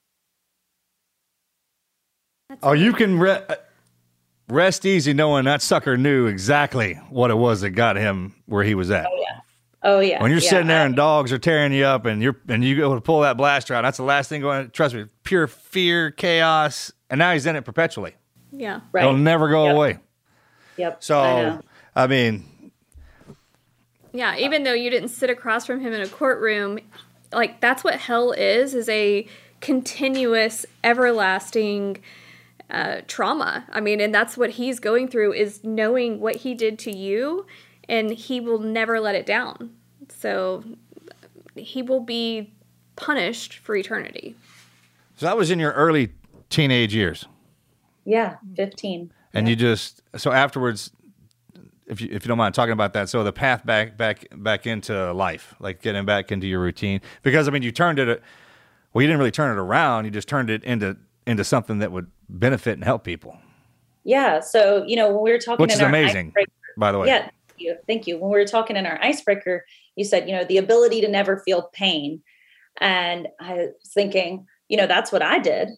You can rest easy knowing that sucker knew exactly what it was that got him where he was at. Oh yeah. When you're sitting there and dogs are tearing you up and you go to pull that blaster out, that's the last thing going. Trust me, pure fear, chaos, and now he's in it perpetually. Yeah, right. It'll never go away. Yep. So, I mean, yeah. Even though you didn't sit across from him in a courtroom, like that's what hell is a continuous, everlasting trauma. I mean, and that's what he's going through, is knowing what he did to you, and he will never let it down. So he will be punished for eternity. So that was in your early teenage years. Yeah, 15. And so afterwards, if you don't mind talking about that, so the path back into life, like getting back into your routine, because I mean, you didn't really turn it around. You just turned it into something that would benefit and help people. Yeah. So, when we were talking, which is amazing, by the way. Yeah. Thank you. When we were talking in our icebreaker, you said, the ability to never feel pain. And I was thinking, that's what I did.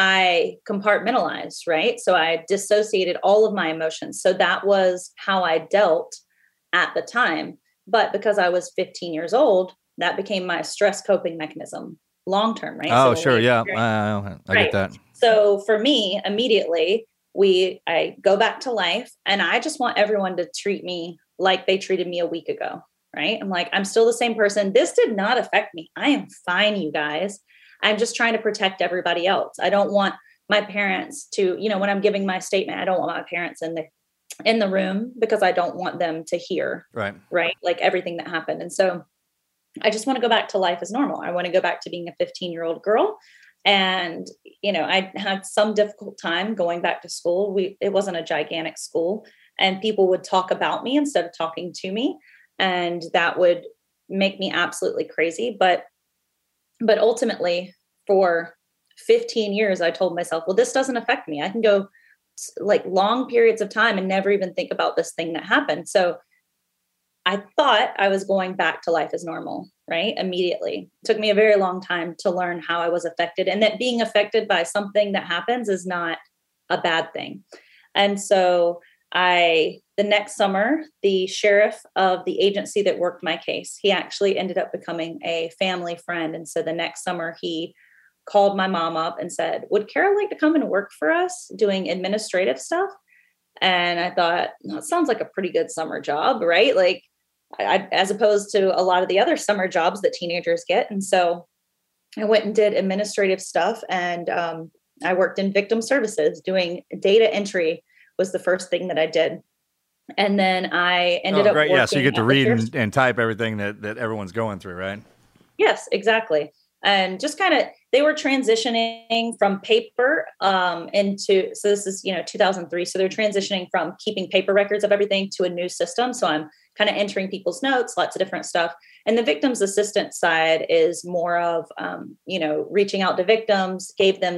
I compartmentalized, right? So I dissociated all of my emotions. So that was how I dealt at the time. But because I was 15 years old, that became my stress coping mechanism long-term, right? Oh, so sure. Yeah. I get that. So for me, immediately, I go back to life, and I just want everyone to treat me like they treated me a week ago, right? I'm like, I'm still the same person. This did not affect me. I am fine, you guys. I'm just trying to protect everybody else. I don't want my parents to, when I'm giving my statement, I don't want my parents in the room, because I don't want them to hear, right? Like everything that happened. And so I just want to go back to life as normal. I want to go back to being a 15-year-old girl. And, I had some difficult time going back to school. It wasn't a gigantic school, and people would talk about me instead of talking to me. And that would make me absolutely crazy. But ultimately, for 15 years, I told myself, well, this doesn't affect me. I can go like long periods of time and never even think about this thing that happened. So I thought I was going back to life as normal, right? Immediately. It took me a very long time to learn how I was affected, and that being affected by something that happens is not a bad thing. And so the next summer, the sheriff of the agency that worked my case, he actually ended up becoming a family friend. And so the next summer, he called my mom up and said, would Carol like to come and work for us doing administrative stuff? And I thought, that sounds like a pretty good summer job, right? Like, as opposed to a lot of the other summer jobs that teenagers get. And so I went and did administrative stuff, and I worked in victim services. Doing data entry was the first thing that I did. And then I ended up working. Yeah, so you get to read and type everything that everyone's going through, right? Yes, exactly. And just kind of, they were transitioning from paper into, so this is, 2003. So they're transitioning from keeping paper records of everything to a new system. So I'm kind of entering people's notes, lots of different stuff. And the victims assistant side is more of, reaching out to victims, gave them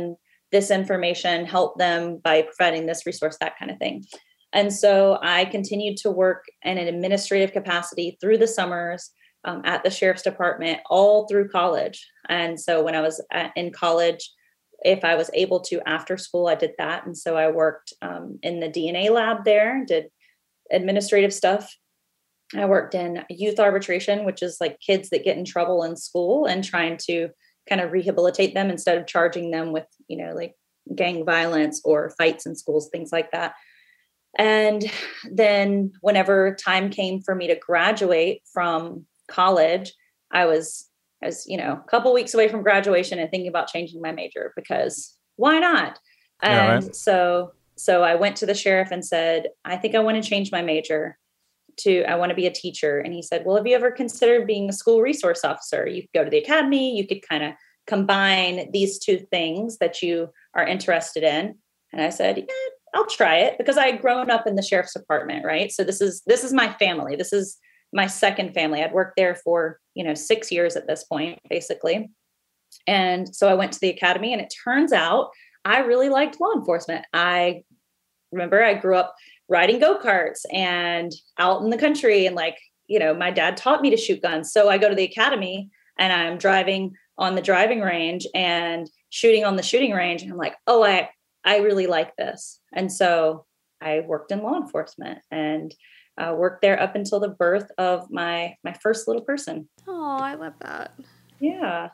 this information, help them by providing this resource, that kind of thing. And so I continued to work in an administrative capacity through the summers at the sheriff's department all through college. And so when I was in college, if I was able to after school, I did that. And so I worked in the DNA lab there, did administrative stuff. I worked in youth arbitration, which is like kids that get in trouble in school and trying to kind of rehabilitate them instead of charging them with, like gang violence or fights in schools, things like that. And then whenever time came for me to graduate from college, I was a couple weeks away from graduation and thinking about changing my major because why not? And so I went to the sheriff and said, I think I want to change my major I want to be a teacher. And he said, well, have you ever considered being a school resource officer? You could go to the academy, you could kind of combine these two things that you are interested in. And I said, yeah, I'll try it because I had grown up in the sheriff's department, right? So this is my family. This is my second family. I'd worked there for, 6 years at this point, basically. And so I went to the academy, and it turns out I really liked law enforcement. I remember I grew up riding go-karts and out in the country. And my dad taught me to shoot guns. So I go to the academy and I'm driving on the driving range and shooting on the shooting range. And I'm like, oh, I really like this. And so I worked in law enforcement and worked there up until the birth of my first little person. Oh, I love that. Yeah.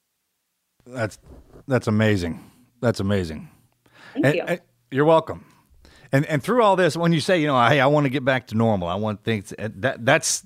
That's amazing. That's amazing. Thank you. You're welcome. And through all this, when you say, hey, I want to get back to normal, I want things that's,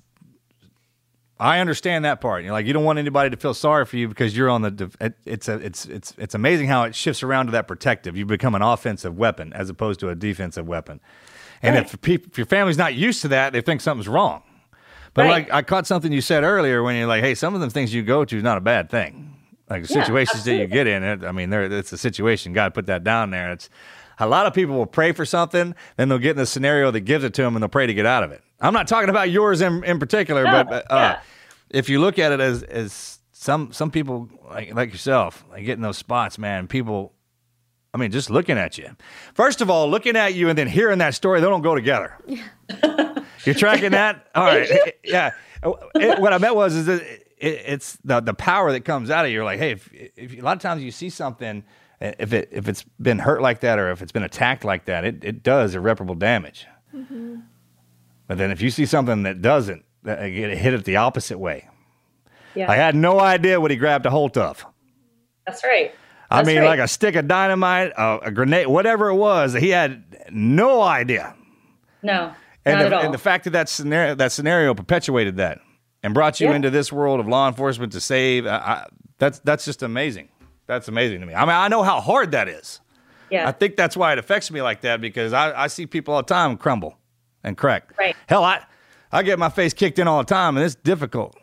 I understand that part. You're like, you don't want anybody to feel sorry for you because you're on the, it's amazing how it shifts around to that protective. You become an offensive weapon as opposed to a defensive weapon. And if your family's not used to that, they think something's wrong. But I caught something you said earlier when you're like, hey, some of the things you go to is not a bad thing. Like the situations that you get in, it's a situation. God put that down there. It's a lot of people will pray for something, then they'll get in the scenario that gives it to them, and they'll pray to get out of it. I'm not talking about yours in particular, but if you look at it as some people like yourself, like getting those spots, man, people, just looking at you. First of all, looking at you and then hearing that story, they don't go together. Yeah. You're tracking that? All right. Yeah. What I meant was that it's the power that comes out of you. You're like, hey, if a lot of times you see something, if it's been hurt like that or if it's been attacked like that, it does irreparable damage. Mm-hmm. But then if you see something that doesn't, that get hit it the opposite way. Yeah. I had no idea what he grabbed a hold of. That's right. Like a stick of dynamite, a grenade, whatever it was, he had no idea. No, not at all. And the fact that scenario perpetuated that and brought you into this world of law enforcement to save, that's just amazing. That's amazing to me. I know how hard that is. Yeah. I think that's why it affects me like that because I see people all the time crumble and crack. Right. Hell, I get my face kicked in all the time, and it's difficult.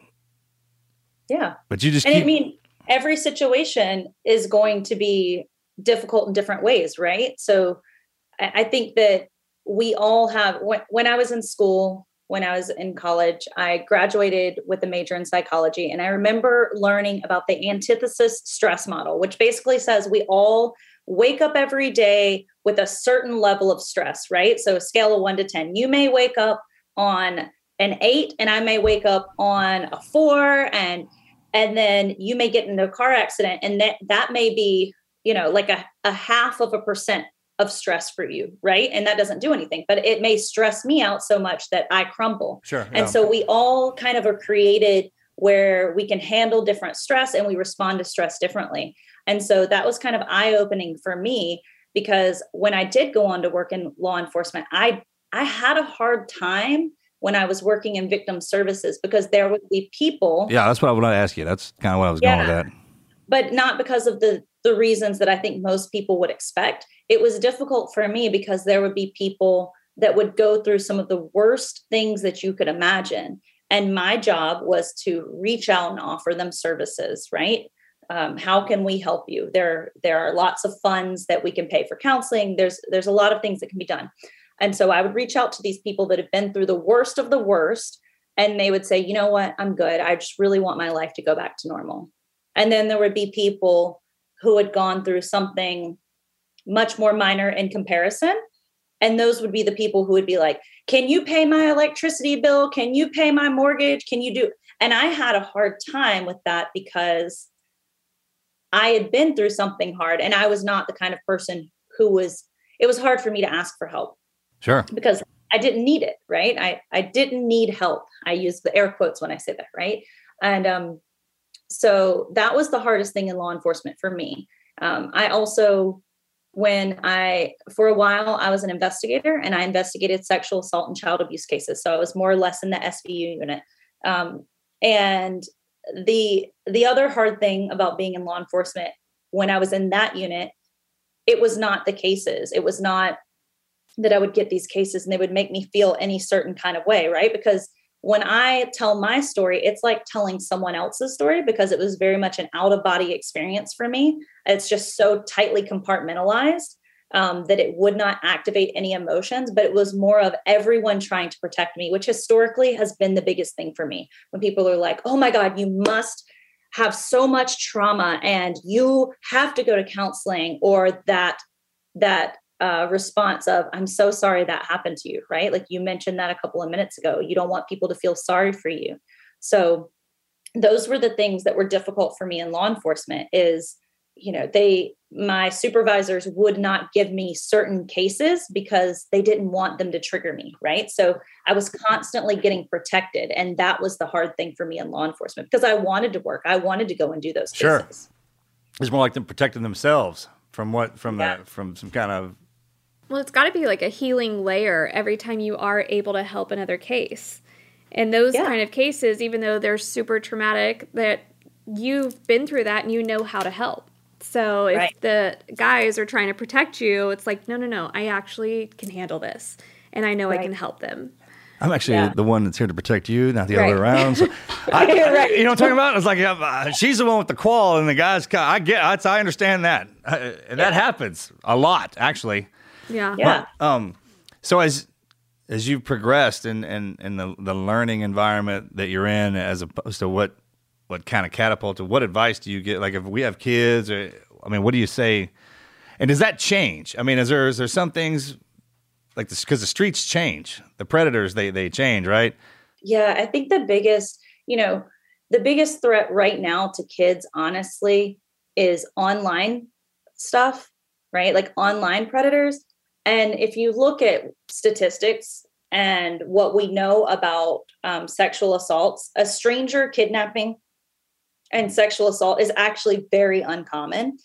Yeah. But you just every situation is going to be difficult in different ways, right? So I think that we all have, when I was in school, when I was in college, I graduated with a major in psychology. And I remember learning about the antithesis stress model, which basically says we all wake up every day with a certain level of stress, right? So a scale of 1 to 10, you may wake up on an 8 and I may wake up on a 4 and then you may get into a car accident and that may be, like a 0.5% of stress for you, right? And that doesn't do anything, but it may stress me out so much that I crumble. Sure. And so we all kind of are created where we can handle different stress and we respond to stress differently. And so that was kind of eye-opening for me because when I did go on to work in law enforcement, I had a hard time when I was working in victim services because there would be people. Yeah, that's what I wanted to ask you. That's kind of what I was going with that. But not because of the reasons that I think most people would expect. It was difficult for me because there would be people that would go through some of the worst things that you could imagine. And my job was to reach out and offer them services, right? How can we help you? There are lots of funds that we can pay for counseling. There's a lot of things that can be done. And so I would reach out to these people that have been through the worst of the worst. And they would say, you know what, I'm good. I just really want my life to go back to normal. And then there would be people who had gone through something much more minor in comparison. And those would be the people who would be like, can you pay my electricity bill? Can you pay my mortgage? Can you do? And I had a hard time with that because I had been through something hard, and I was not the kind of person it was hard for me to ask for help. Sure. Because I didn't need it, right? I didn't need help. I use the air quotes when I say that, right? And so that was the hardest thing in law enforcement for me. I also, for a while, I was an investigator, and I investigated sexual assault and child abuse cases. So I was more or less in the SVU unit. And the other hard thing about being in law enforcement, when I was in that unit, it was not the cases. It was not that I would get these cases and they would make me feel any certain kind of way, right? Because when I tell my story, it's like telling someone else's story, because it was very much an out-of-body experience for me. It's just so tightly compartmentalized that it would not activate any emotions, but it was more of everyone trying to protect me, which historically has been the biggest thing for me. When people are like, oh my God, you must have so much trauma and you have to go to counseling, or that response of, I'm so sorry that happened to you, right? Like you mentioned that a couple of minutes ago, you don't want people to feel sorry for you. So those were the things that were difficult for me in law enforcement is, my supervisors would not give me certain cases because they didn't want them to trigger me. Right. So I was constantly getting protected. And that was the hard thing for me in law enforcement, because I wanted to work. I wanted to go and do those cases. Sure. It's more like them protecting themselves from some kind of. Well, it's got to be like a healing layer every time you are able to help another case. And those kind of cases, even though they're super traumatic, that you've been through that and you know how to help. So if the guys are trying to protect you, it's like, no, I actually can handle this. And I know I can help them. I'm actually the one that's here to protect you, not the other way around. So you know what I'm talking about? It's like she's the one with the qual, and the guys. I understand that, and that happens a lot, actually. Yeah. But, so as you've progressed in the learning environment that you're in, as opposed to what kind of catapulted, what advice do you get? Like if we have kids, what do you say? And does that change? I mean, is there some things like this, because the streets change, the predators, they change, right? Yeah. I think the biggest threat right now to kids, honestly, is online stuff, right? Like online predators. And if you look at statistics and what we know about sexual assaults, a stranger kidnapping and sexual assault is actually very uncommon.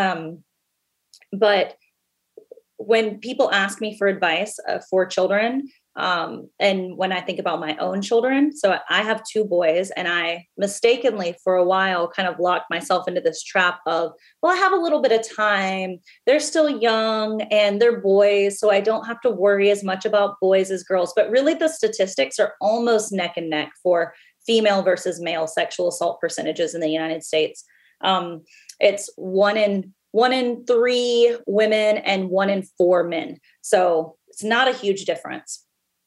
But when people ask me for advice for children, and when I think about my own children, so I have 2 boys, and I mistakenly for a while kind of locked myself into this trap of, well, I have a little bit of time. They're still young and they're boys, so I don't have to worry as much about boys as girls. But really the statistics are almost neck and neck for female versus male sexual assault percentages in the United States. It's 1 in 3 women and 1 in 4 men. So it's not a huge difference.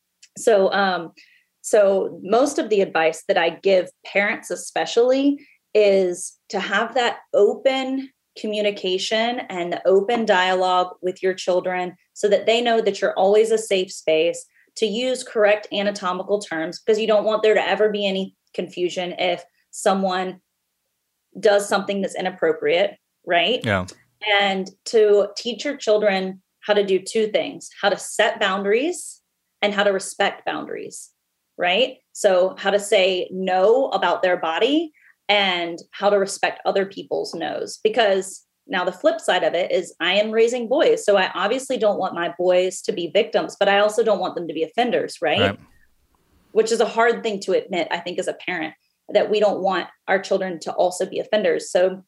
So most of the advice that I give parents especially is to have that open communication and the open dialogue with your children so that they know that you're always a safe space, to use correct anatomical terms, because you don't want there to ever be any confusion if someone does something that's inappropriate, right? Yeah. And to teach your children how to do 2 things, how to set boundaries and how to respect boundaries, right? So how to say no about their body and how to respect other people's no's. Because now the flip side of it is I am raising boys. So I obviously don't want my boys to be victims, but I also don't want them to be offenders, right? Which is a hard thing to admit, I think, as a parent, that we don't want our children to also be offenders.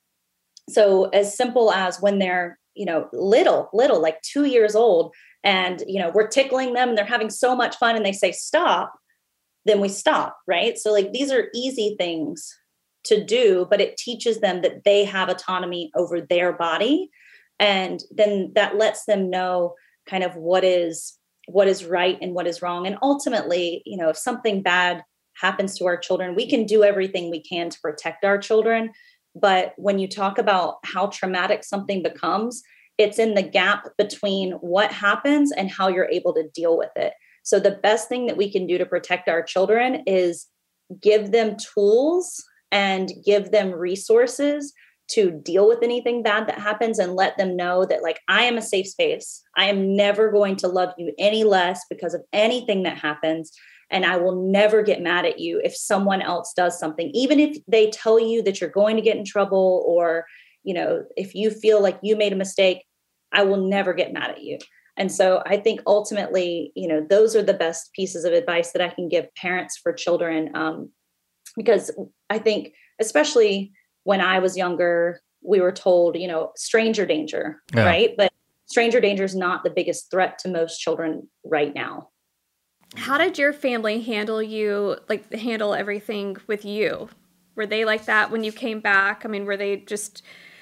So as simple as when they're, little, like 2 years old, and, we're tickling them and they're having so much fun and they say, stop, then we stop, right? So like, these are easy things to do, but it teaches them that they have autonomy over their body. And then that lets them know kind of what is right and what is wrong. And ultimately, if something bad happens to our children, we can do everything we can to protect our children. But when you talk about how traumatic something becomes, it's in the gap between what happens and how you're able to deal with it. So the best thing that we can do to protect our children is give them tools and give them resources to deal with anything bad that happens, and let them know that, like, I am a safe space. I am never going to love you any less because of anything that happens. And I will never get mad at you if someone else does something, even if they tell you that you're going to get in trouble, or, you know, if you feel like you made a mistake, I will never get mad at you. And so I think ultimately, you know, those are the best pieces of advice that I can give parents for children. Because I think, especially when I was younger, we were told, you know, stranger danger, right? But stranger danger is not the biggest threat to most children right now. How did your family handle everything with you? Were they like that when you came back? I mean, were they just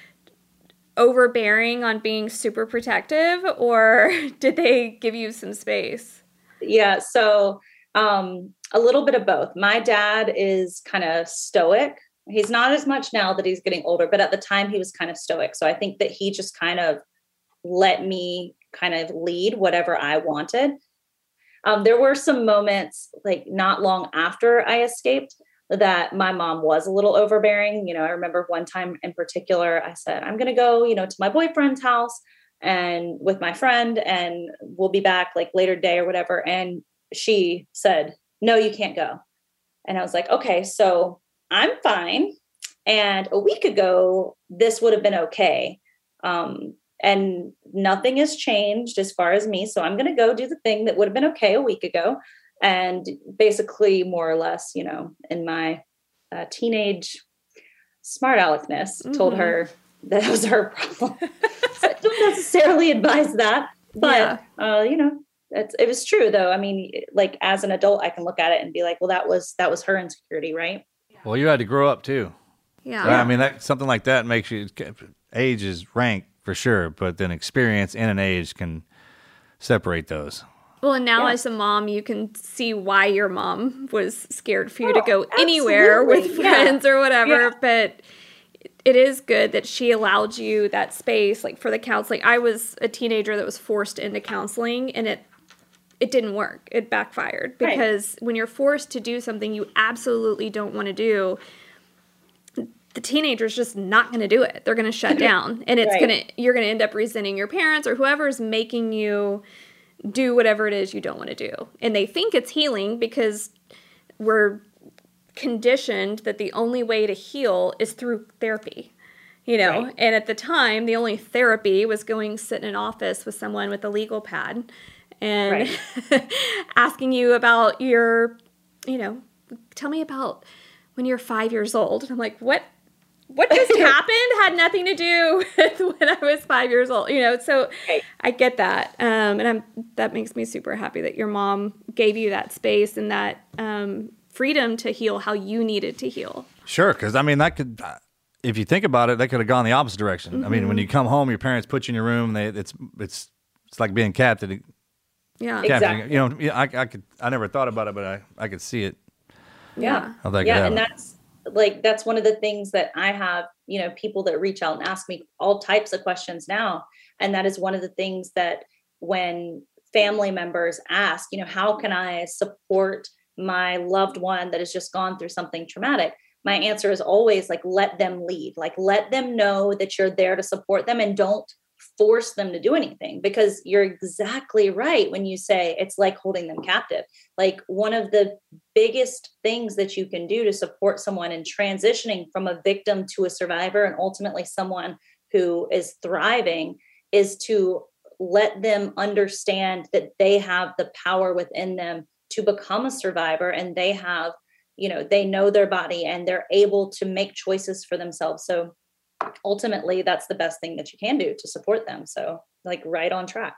overbearing on being super protective, or did they give you some space? Yeah. So, a little bit of both. My dad is kind of stoic. He's not as much now that he's getting older, but at the time he was kind of stoic. So I think that he just kind of let me kind of lead whatever I wanted. There were some moments, like not long after I escaped, that my mom was a little overbearing. You know, I remember one time in particular, I said, I'm going to go, you know, to my boyfriend's house and with my friend, and we'll be back like later day or whatever. And she said, no, you can't go. And I was like, okay, so I'm fine. And a week ago, this would have been okay. And nothing has changed as far as me. So I'm going to go do the thing that would have been okay a week ago. And basically, more or less, you know, in my teenage smart aleckness, told her that was her problem. So I don't necessarily advise that. But, you know, it was true, though. I mean, like, as an adult, I can look at it and be like, well, that was her insecurity, right? Well, you had to grow up, too. Yeah. I mean, something like that makes you, age is rank for sure, but then experience and an age can separate those. Well, and now as a mom, you can see why your mom was scared for you to go anywhere with friends or whatever. But it is good that she allowed you that space, like, for the counseling. I was a teenager that was forced into counseling, and it didn't work. It backfired because when you're forced to do something you absolutely don't want to do, the teenager's just not going to do it. They're going to shut down, and you're going to end up resenting your parents or whoever's making you do whatever it is you don't want to do. And they think it's healing because we're conditioned that the only way to heal is through therapy, you know? And at the time, the only therapy was going sit in an office with someone with a legal pad and asking you about your, you know, tell me about when you're 5 years old. And I'm like, what just happened had nothing to do with when I was 5 years old, you know? So I get that. And that makes me super happy that your mom gave you that space and that freedom to heal how you needed to heal. Sure. Cause I mean, that could, if you think about it, that could have gone the opposite direction. I mean, when you come home, your parents put you in your room, it's like being captive. Yeah, exactly. You know, I never thought about it, but I could see it. Yeah. And that's one of the things that I have, you know, people that reach out and ask me all types of questions now. And that is one of the things that when family members ask, you know, how can I support my loved one that has just gone through something traumatic? My answer is always like, let them lead, like, let them know that you're there to support them and don't force them to do anything, because you're exactly right when you say it's like holding them captive. Like, one of the biggest things that you can do to support someone in transitioning from a victim to a survivor and ultimately someone who is thriving is to let them understand that they have the power within them to become a survivor, and they have, you know, they know their body and they're able to make choices for themselves. So ultimately, that's the best thing that you can do to support them. So, like, right on track.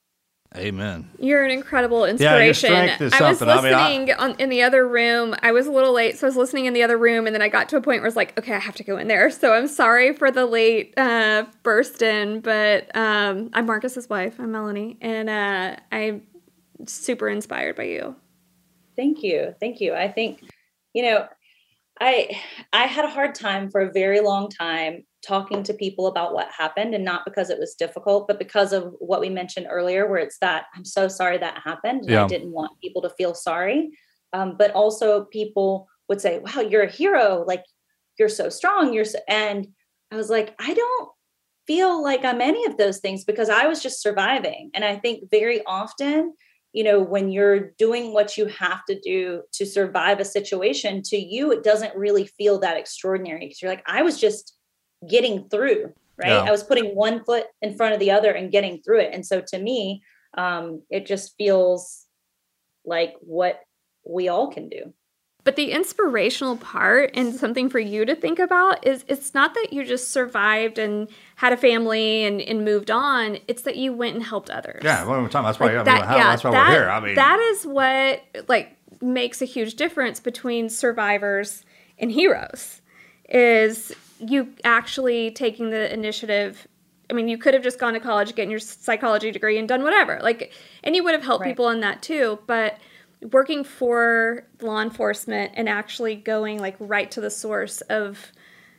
Amen. You're an incredible inspiration. Yeah, your strength is I was something. listening in the other room. I was a little late, so I was listening in the other room, and then I got to a point where I was like, okay, I have to go in there. So I'm sorry for the late burst in, but I'm Marcus's wife. I'm Melanie, and I'm super inspired by you. Thank you. I think, you know, I had a hard time for a very long time talking to people about what happened, and not because it was difficult, but because of what we mentioned earlier, where it's that I'm so sorry that happened. And I didn't want people to feel sorry. But also people would say, wow, you're a hero. Like, you're so strong. And I was like, I don't feel like I'm any of those things, because I was just surviving. And I think very often, when you're doing what you have to do to survive a situation, to you, it doesn't really feel that extraordinary, because you're like, I was just getting through, right? Yeah. I was putting one foot in front of the other and getting through it. And so to me, it just feels like what we all can do. But the inspirational part, and something for you to think about, is it's not that you just survived and had a family and moved on. It's that you went and helped others. Yeah, one more time. That's why, That's why we're here. I mean, that is what makes a huge difference between survivors and heroes, is you actually taking the initiative. I mean, you could have just gone to college, getting your psychology degree and done whatever. And you would have helped people in that too. But working for law enforcement and actually going right to the source of,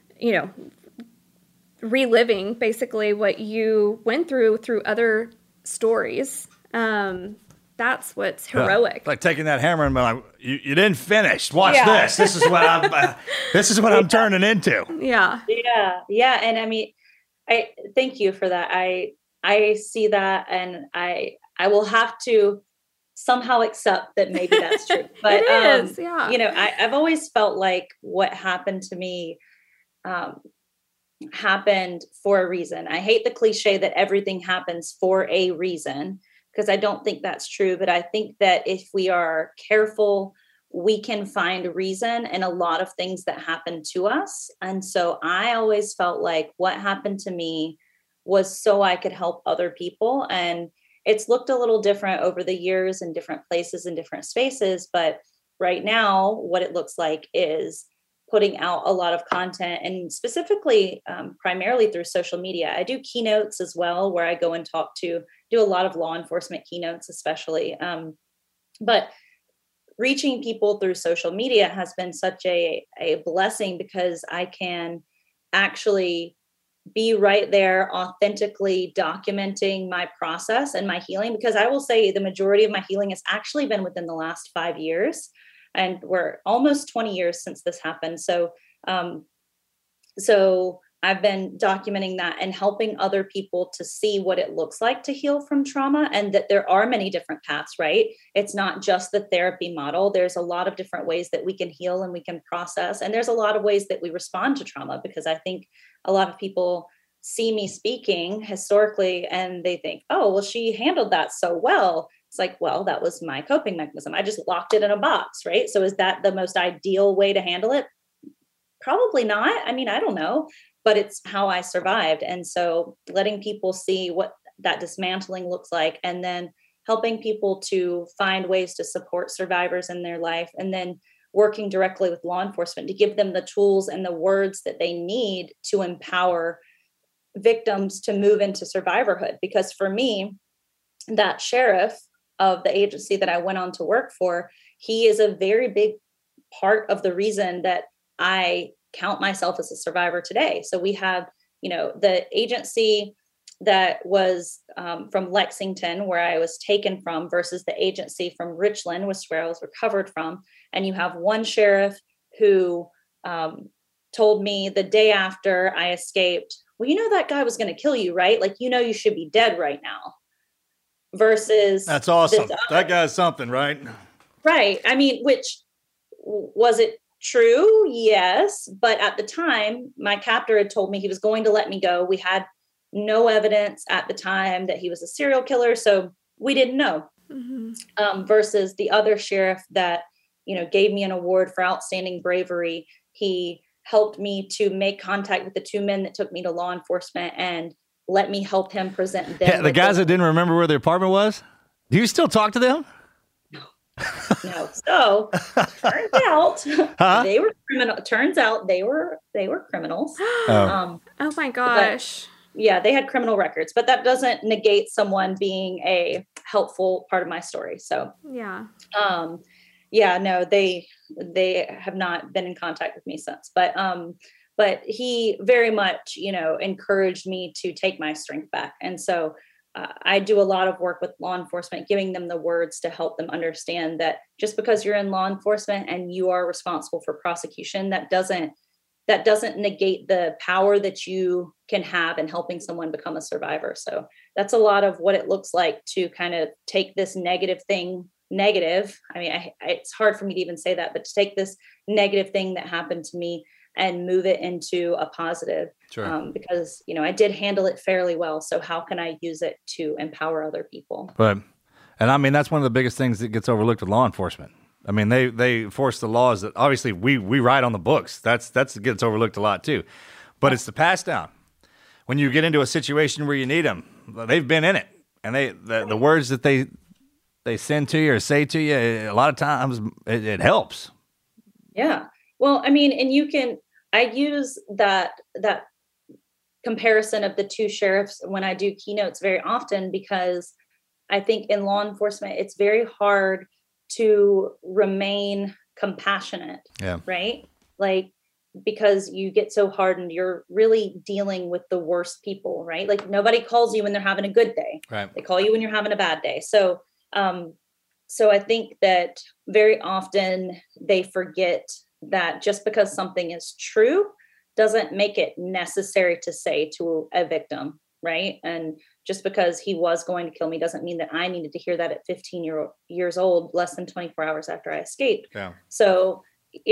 reliving basically what you went through other stories. That's what's heroic. Like taking that hammer and being like, you didn't finish. Watch this. This is what I'm turning into. Yeah. Yeah. And I mean, I thank you for that. I see that, and I will have to somehow accept that maybe that's true. But it is, yeah. I've always felt like what happened to me happened for a reason. I hate the cliche that everything happens for a reason, because I don't think that's true. But I think that if we are careful, we can find reason in a lot of things that happen to us. And so I always felt like what happened to me was so I could help other people. And it's looked a little different over the years in different places and different spaces. But right now, what it looks like is putting out a lot of content, and specifically, primarily through social media. I do keynotes as well, where I go and do a lot of law enforcement keynotes, especially. But reaching people through social media has been such a blessing, because I can actually be right there authentically documenting my process and my healing, because I will say the majority of my healing has actually been within the last 5 years, and we're almost 20 years since this happened. So I've been documenting that and helping other people to see what it looks like to heal from trauma, and that there are many different paths, right? It's not just the therapy model. There's a lot of different ways that we can heal and we can process. And there's a lot of ways that we respond to trauma, because I think a lot of people see me speaking historically and they think, oh, well, she handled that so well. It's like, well, that was my coping mechanism. I just locked it in a box, right? So is that the most ideal way to handle it? Probably not. I mean, I don't know, but it's how I survived. And so letting people see what that dismantling looks like, and then helping people to find ways to support survivors in their life, and then working directly with law enforcement to give them the tools and the words that they need to empower victims to move into survivorhood. Because for me, that sheriff of the agency that I went on to work for, he is a very big part of the reason that I count myself as a survivor today. So we have, the agency that was from Lexington, where I was taken from, versus the agency from Richland, which is where I was recovered from. And you have one sheriff who told me the day after I escaped, well, that guy was going to kill you, right? Like, you should be dead right now. Versus that's awesome. That guy's something, right? Right. I mean, which was it true? Yes. But at the time, my captor had told me he was going to let me go. We had no evidence at the time that he was a serial killer, so we didn't know. Mm-hmm. Versus the other sheriff that, gave me an award for outstanding bravery. He helped me to make contact with the two men that took me to law enforcement and let me help him present them. Yeah, the guys that didn't remember where their apartment was? Do you still talk to them? No. So turns out they were criminal. Turns out they were criminals. Oh my gosh. Yeah, they had criminal records, but that doesn't negate someone being a helpful part of my story. So no, they have not been in contact with me since. But but he very much, encouraged me to take my strength back. And so I do a lot of work with law enforcement, giving them the words to help them understand that just because you're in law enforcement and you are responsible for prosecution, that doesn't negate the power that you can have in helping someone become a survivor. So that's a lot of what it looks like to kind of take this negative thing. I mean, it's hard for me to even say that, but to take this negative thing that happened to me and move it into a positive. Sure. Because, I did handle it fairly well. So how can I use it to empower other people? And I mean, that's one of the biggest things that gets overlooked with law enforcement. I mean, they enforce the laws that obviously we write on the books. That's gets overlooked a lot too. But it's the pass down. When you get into a situation where you need them, they've been in it. And the words that they send to you or say to you, a lot of times it helps. Yeah. Well, I mean, and I use that comparison of the two sheriffs when I do keynotes very often, because I think in law enforcement, it's very hard to remain compassionate. Yeah. Right. Like, because you get so hardened, you're really dealing with the worst people, right? Like nobody calls you when they're having a good day. Right. They call you when you're having a bad day. So I think that very often they forget that just because something is true doesn't make it necessary to say to a victim, right? And just because he was going to kill me doesn't mean that I needed to hear that at 15 years old, less than 24 hours after I escaped. Yeah. So,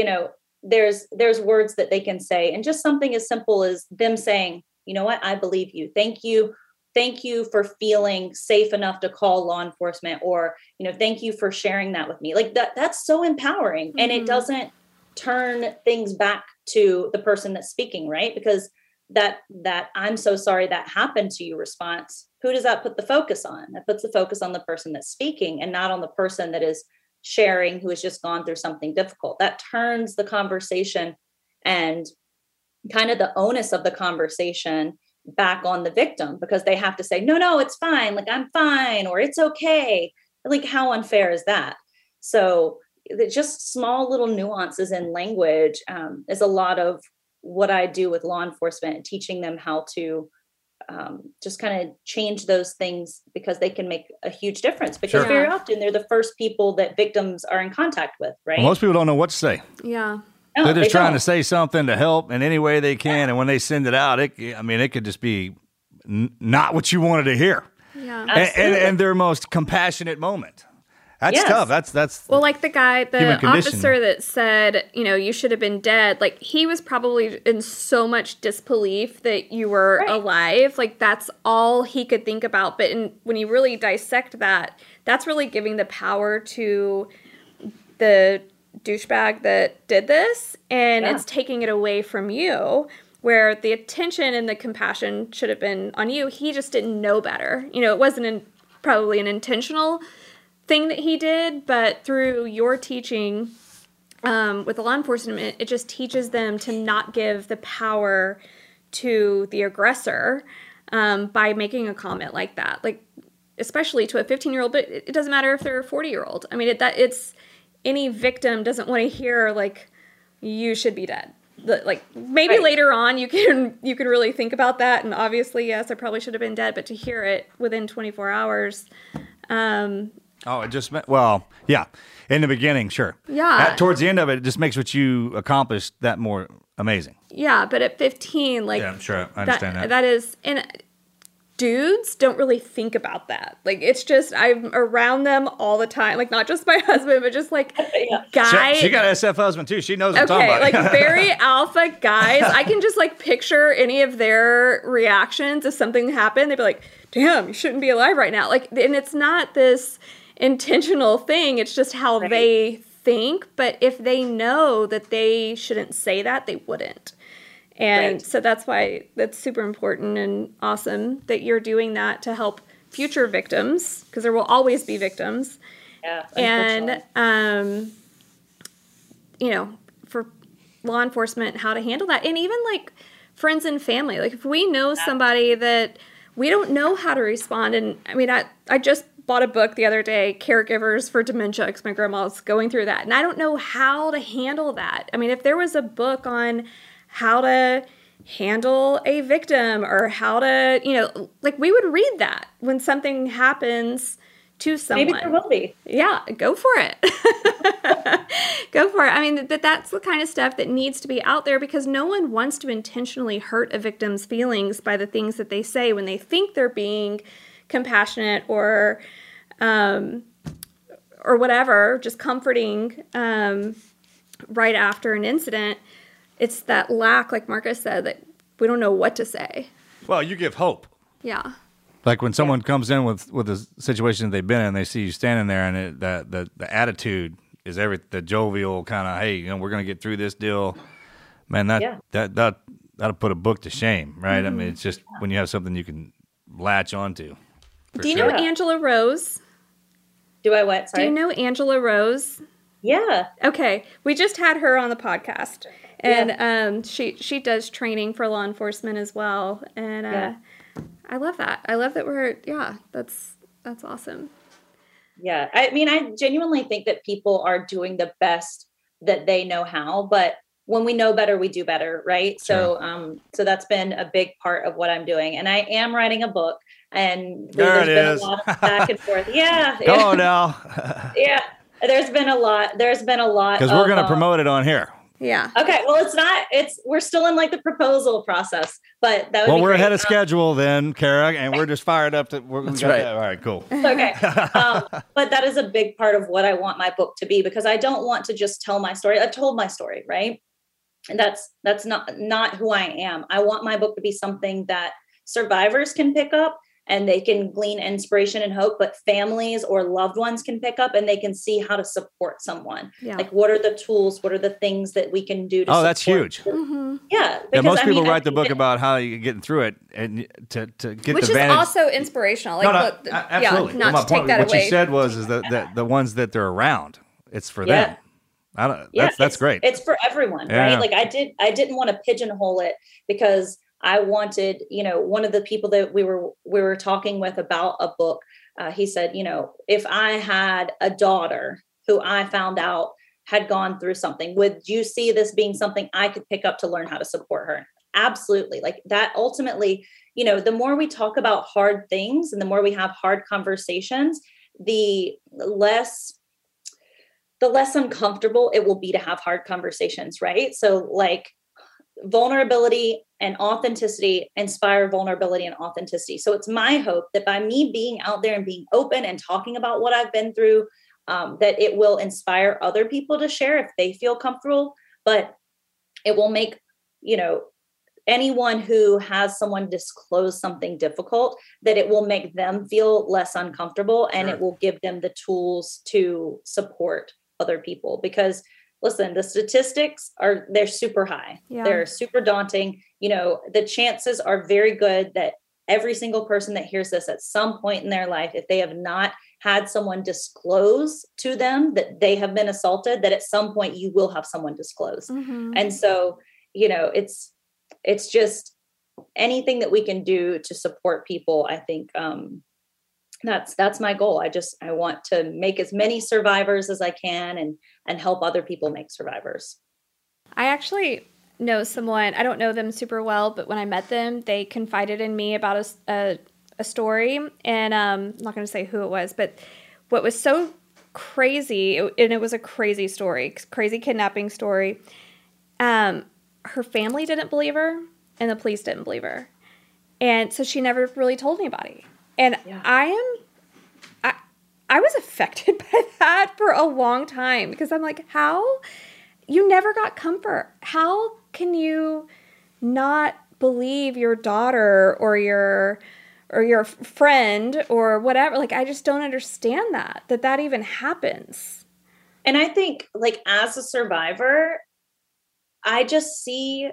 there's words that they can say, and just something as simple as them saying, you know what, I believe you. Thank you for feeling safe enough to call law enforcement, or, thank you for sharing that with me. Like that's so empowering. Mm-hmm. And it doesn't turn things back to the person that's speaking, right? Because that I'm so sorry that happened to you response, who does that put the focus on? That puts the focus on the person that's speaking and not on the person that is sharing, who has just gone through something difficult. That turns the conversation and kind of the onus of the conversation back on the victim, because they have to say, no, it's fine. Like, I'm fine, or it's okay. Like, how unfair is that? So just small little nuances in language is a lot of what I do with law enforcement, teaching them how to just kind of change those things, because they can make a huge difference, because very often they're the first people that victims are in contact with, right? Well, most people don't know what to say. Yeah. No, they're just trying to say something to help in any way they can. Yeah. And when they send it out, it could just be not what you wanted to hear. Yeah. And their most compassionate moment. That's tough. That's well, like the officer that said, you should have been dead. Like, he was probably in so much disbelief that you were alive. Like, that's all he could think about. But when you really dissect that, that's really giving the power to the douchebag that did this, and it's taking it away from you, where the attention and the compassion should have been on you. He just didn't know better. It wasn't probably an intentional thing that he did, but through your teaching with the law enforcement, it just teaches them to not give the power to the aggressor by making a comment like that, like especially to a 15-year-old, but it doesn't matter if they're a 40-year-old. I mean, it's any victim doesn't want to hear like, you should be dead. Like, maybe later on you can really think about that, and obviously, yes, I probably should have been dead, but to hear it within 24 hours. It just meant, yeah. In the beginning, sure. Yeah. Towards the end of it, it just makes what you accomplished that more amazing. Yeah, but at 15, like... Yeah, sure. I understand that. That is... And dudes don't really think about that. Like, it's just, I'm around them all the time. Like, not just my husband, but just, like, guys. She got an SF husband, too. She knows what I'm talking about. Like, very alpha guys. I can just, like, picture any of their reactions if something happened. They'd be like, damn, you shouldn't be alive right now. Like, and it's not this intentional thing. It's just how they think. But if they know that they shouldn't say that, they wouldn't. And so that's why that's super important and awesome that you're doing that to help future victims, because there will always be victims. Yeah. And, for law enforcement, how to handle that. And even like friends and family. Like, if we know somebody that we don't know how to respond. And I mean, I just bought a book the other day, Caregivers for Dementia, because my grandma's going through that. And I don't know how to handle that. I mean, if there was a book on how to handle a victim or how to, like we would read that when something happens to someone. Maybe there will be. Yeah, go for it. Go for it. I mean, that's the kind of stuff that needs to be out there because no one wants to intentionally hurt a victim's feelings by the things that they say when they think they're being compassionate or whatever, just comforting right after an incident. It's that lack, like Marcus said, that we don't know what to say. Well, you give hope. Yeah. Like when someone comes in with a situation that they've been in, they see you standing there, and the attitude is the jovial kind of, hey, we're going to get through this deal. Man, that'll put a book to shame, right? I mean, it's just when you have something you can latch onto. Do you know Angela Rose? Do I what? Sorry. Do you know Angela Rose? Yeah. Okay. We just had her on the podcast. And she does training for law enforcement as well. And I love that. I love that that's awesome. Yeah. I mean, I genuinely think that people are doing the best that they know how, but when we know better, we do better. Right. Sure. So that's been a big part of what I'm doing. And I am writing a book, and there's been a lot of back and forth. Yeah. Go now. Yeah. There's been a lot. Because we're going to promote it on here. Yeah. Okay. Well, we're still in like the proposal process, but that would be we're great. ahead of schedule then, Kara, and we're just fired up to. That's right. All right, cool. Okay. But that is a big part of what I want my book to be, because I don't want to just tell my story. I've told my story, right? And that's not who I am. I want my book to be something that survivors can pick up and they can glean inspiration and hope, but families or loved ones can pick up and they can see how to support someone. Yeah. Like, what are the tools? What are the things that we can do to support? That's huge. Mm-hmm. Yeah. Yeah, most people write the book about how you're getting through it and to get which the advantage. Is also inspirational. Like, absolutely. Yeah, not to take that what away. you said was the ones that they're around, it's for them. That's great. It's for everyone, right? Like I didn't want to pigeonhole it, because I wanted, one of the people that we were talking with about a book, he said, if I had a daughter who I found out had gone through something, would you see this being something I could pick up to learn how to support her? Absolutely. Like that ultimately, the more we talk about hard things and the more we have hard conversations, the less uncomfortable it will be to have hard conversations, right? So like vulnerability and authenticity inspire vulnerability and authenticity. So it's my hope that by me being out there and being open and talking about what I've been through, that it will inspire other people to share if they feel comfortable, but it will make, anyone who has someone disclose something difficult, that it will make them feel less uncomfortable, and it will give them the tools to support other people. Because listen, the statistics they're super high. Yeah. They're super daunting. The chances are very good that every single person that hears this at some point in their life, if they have not had someone disclose to them that they have been assaulted, that at some point you will have someone disclose. Mm-hmm. And so, it's just anything that we can do to support people. I think, that's my goal. I want to make as many survivors as I can and help other people make survivors. I actually know someone, I don't know them super well, but when I met them, they confided in me about a story, and I'm not going to say who it was, but what was so crazy, and it was a crazy story, crazy kidnapping story. Her family didn't believe her, and the police didn't believe her. And so she never really told anybody. And I was affected by that for a long time, because I'm like, how? You never got comfort. How can you not believe your daughter or your friend or whatever? Like, I just don't understand that even happens. And I think, like, as a survivor, I just see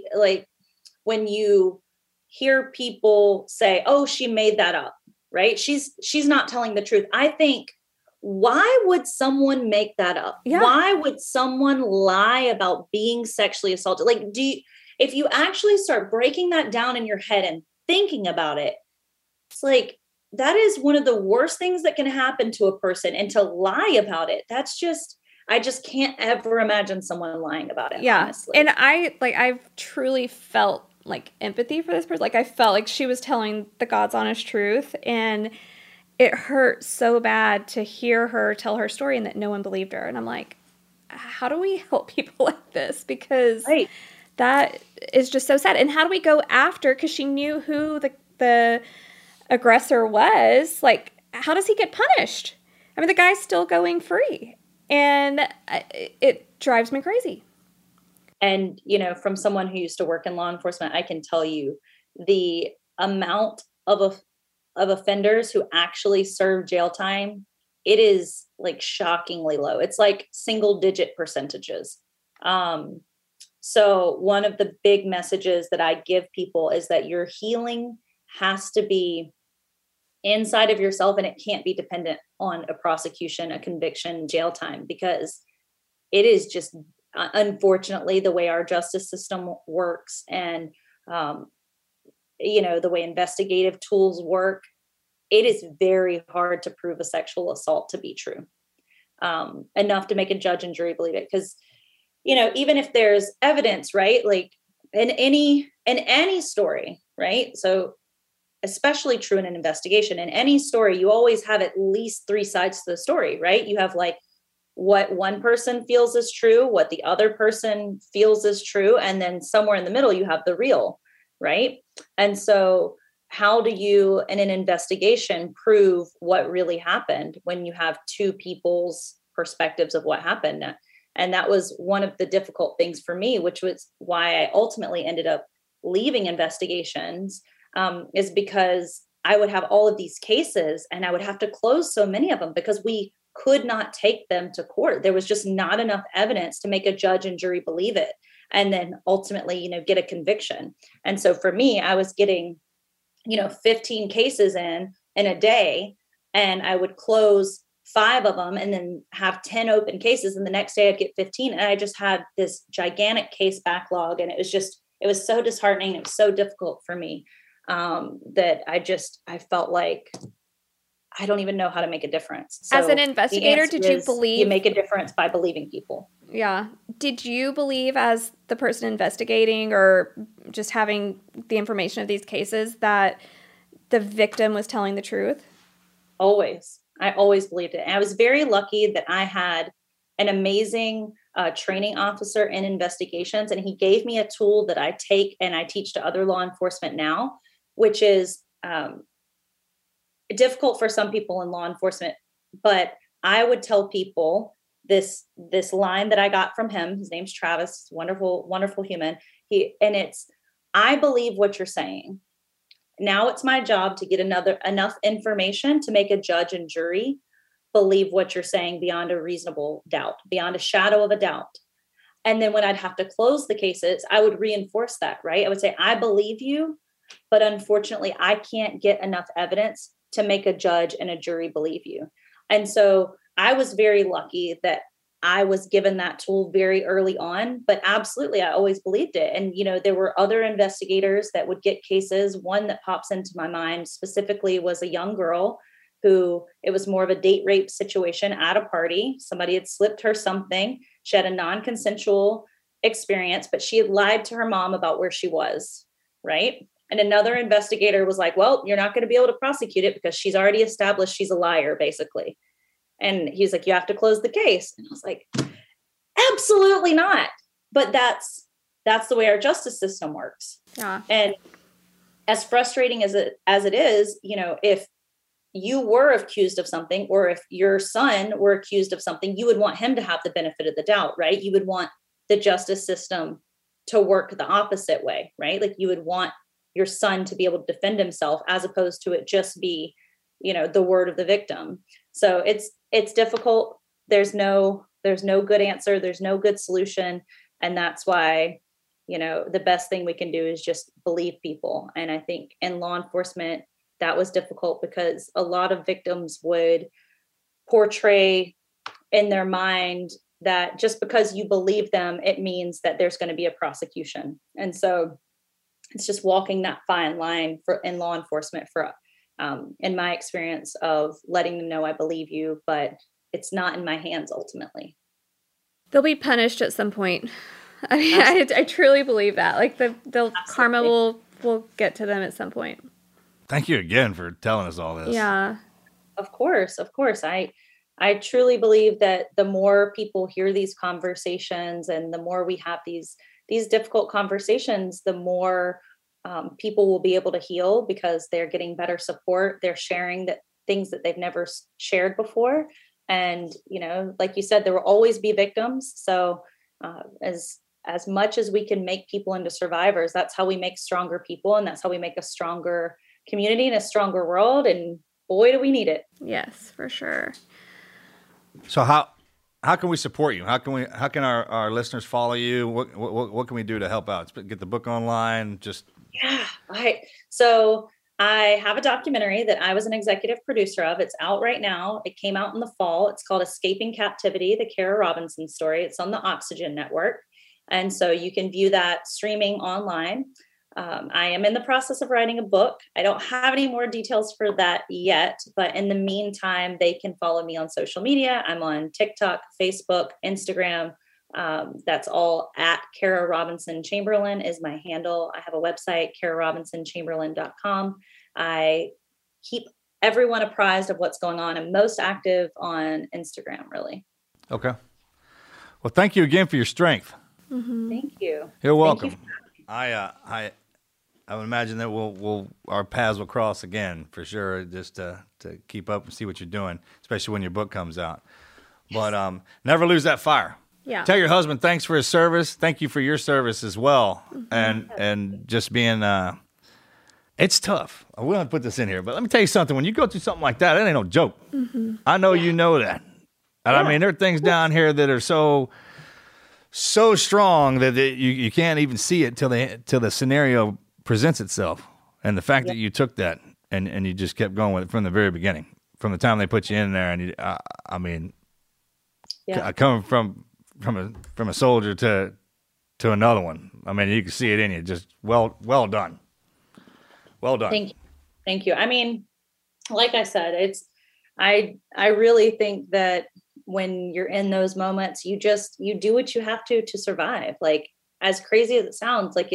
when you hear people say, oh, she made that up, right? She's not telling the truth. I think, why would someone make that up? Yeah. Why would someone lie about being sexually assaulted? Like, if you actually start breaking that down in your head and thinking about it, it's like, that is one of the worst things that can happen to a person, and to lie about it. That's just, I just can't ever imagine someone lying about it. Yeah. Honestly. And I've truly felt like empathy for this person. Like I felt like she was telling the God's honest truth, and it hurt so bad to hear her tell her story and that no one believed her. And I'm like, how do we help people like this? Because right. that is just so sad. And how do we go after, because she knew who the aggressor was, like, how does he get punished? I mean, the guy's still going free, and it drives me crazy. And, you know, from someone who used to work in law enforcement, I can tell you the amount of offenders who actually serve jail time, it is like shockingly low. It's like single digit percentages. So one of the big messages that I give people is that your healing has to be inside of yourself, and it can't be dependent on a prosecution, a conviction, jail time, because it is just unfortunately the way our justice system works, and you know, the way investigative tools work, it is very hard to prove a sexual assault to be true enough to make a judge and jury believe it. Because, you know, even if there's evidence, right, like in any story, right, so especially true in an investigation, in any story, you always have at least 3 sides to the story, right? You have like what one person feels is true, what the other person feels is true, and then somewhere in the middle, you have the real, right? And so how do you, in an investigation, prove what really happened when you have 2 people's perspectives of what happened? And that was one of the difficult things for me, which was why I ultimately ended up leaving investigations, is because I would have all of these cases and I would have to close so many of them because we could not take them to court. There was just not enough evidence to make a judge and jury believe it, and then ultimately, you know, get a conviction. And so for me, I was getting, you know, 15 cases in a day, and I would close 5 of them and then have 10 open cases. And the next day I'd get 15. And I just had this gigantic case backlog. And it was so disheartening. It was so difficult for me that I felt like I don't even know how to make a difference. So as an investigator, did you believe you make a difference by believing people? Yeah. Did you believe, as the person investigating or just having the information of these cases, that the victim was telling the truth? Always. I always believed it. And I was very lucky that I had an amazing training officer in investigations, and he gave me a tool that I take and I teach to other law enforcement now, which is difficult for some people in law enforcement. But I would tell people this line that I got from him. His name's Travis, wonderful, wonderful human. It's, I believe what you're saying. Now it's my job to get enough information to make a judge and jury believe what you're saying beyond a reasonable doubt, beyond a shadow of a doubt. And then when I'd have to close the cases, I would reinforce that, right? I would say, I believe you, but unfortunately, I can't get enough evidence to make a judge and a jury believe you. And so I was very lucky that I was given that tool very early on, but absolutely, I always believed it. And, you know, there were other investigators that would get cases. One that pops into my mind specifically was a young girl who, it was more of a date rape situation at a party. Somebody had slipped her something. She had a non-consensual experience, but she had lied to her mom about where she was, right? And another investigator was like, well, you're not going to be able to prosecute it because she's already established she's a liar, basically. And he's like, you have to close the case. And I was like, absolutely not. But that's the way our justice system works. Yeah. And as frustrating as it is, you know, if you were accused of something, or if your son were accused of something, you would want him to have the benefit of the doubt, right? You would want the justice system to work the opposite way, right? Like you would want your son to be able to defend himself, as opposed to it just be, you know, the word of the victim. So it's difficult. There's no good answer. There's no good solution. And that's why, you know, the best thing we can do is just believe people. And I think in law enforcement, that was difficult because a lot of victims would portray in their mind that just because you believe them, it means that there's going to be a prosecution. And so it's just walking that fine line in law enforcement in my experience, of letting them know I believe you, but it's not in my hands ultimately. They'll be punished at some point. I mean, I truly believe that. Like the karma will get to them at some point. Thank you again for telling us all this. Yeah. Of course. I truly believe that the more people hear these conversations and the more we have these difficult conversations, the more people will be able to heal because they're getting better support. They're sharing things that they've never shared before. And, like you said, there will always be victims. So as much as we can make people into survivors, that's how we make stronger people. And that's how we make a stronger community and a stronger world. And boy, do we need it. Yes, for sure. So how can we support you? How can our listeners follow you? What can we do to help out? Get the book online? So I have a documentary that I was an executive producer of. It's out right now. It came out in the fall. It's called Escaping Captivity, the Kara Robinson story. It's on the Oxygen Network. And so you can view that streaming online. I am in the process of writing a book. I don't have any more details for that yet, but in the meantime, they can follow me on social media. I'm on TikTok, Facebook, Instagram. That's all at Kara Robinson Chamberlain is my handle. I have a website, KaraRobinsonChamberlain.com. I keep everyone apprised of what's going on. I'm most active on Instagram, really. Okay. Well, thank you again for your strength. Mm-hmm. Thank you. You're welcome. I would imagine that our paths will cross again for sure, just to keep up and see what you're doing, especially when your book comes out. But never lose that fire. Yeah. Tell your husband thanks for his service. Thank you for your service as well. Mm-hmm. And just being it's tough. I will put this in here, but let me tell you something. When you go through something like that, it ain't no joke. Mm-hmm. I know you know that. And I mean, there are things down here that are so strong that you can't even see it till the scenario presents itself. And the fact that you took that and you just kept going with it from the very beginning, from the time they put you in there. And coming from a soldier to another one. I mean, you can see it in you. Just well done. Well done. Thank you. I mean, like I said, I really think that when you're in those moments, you do what you have to survive. Like, as crazy as it sounds, like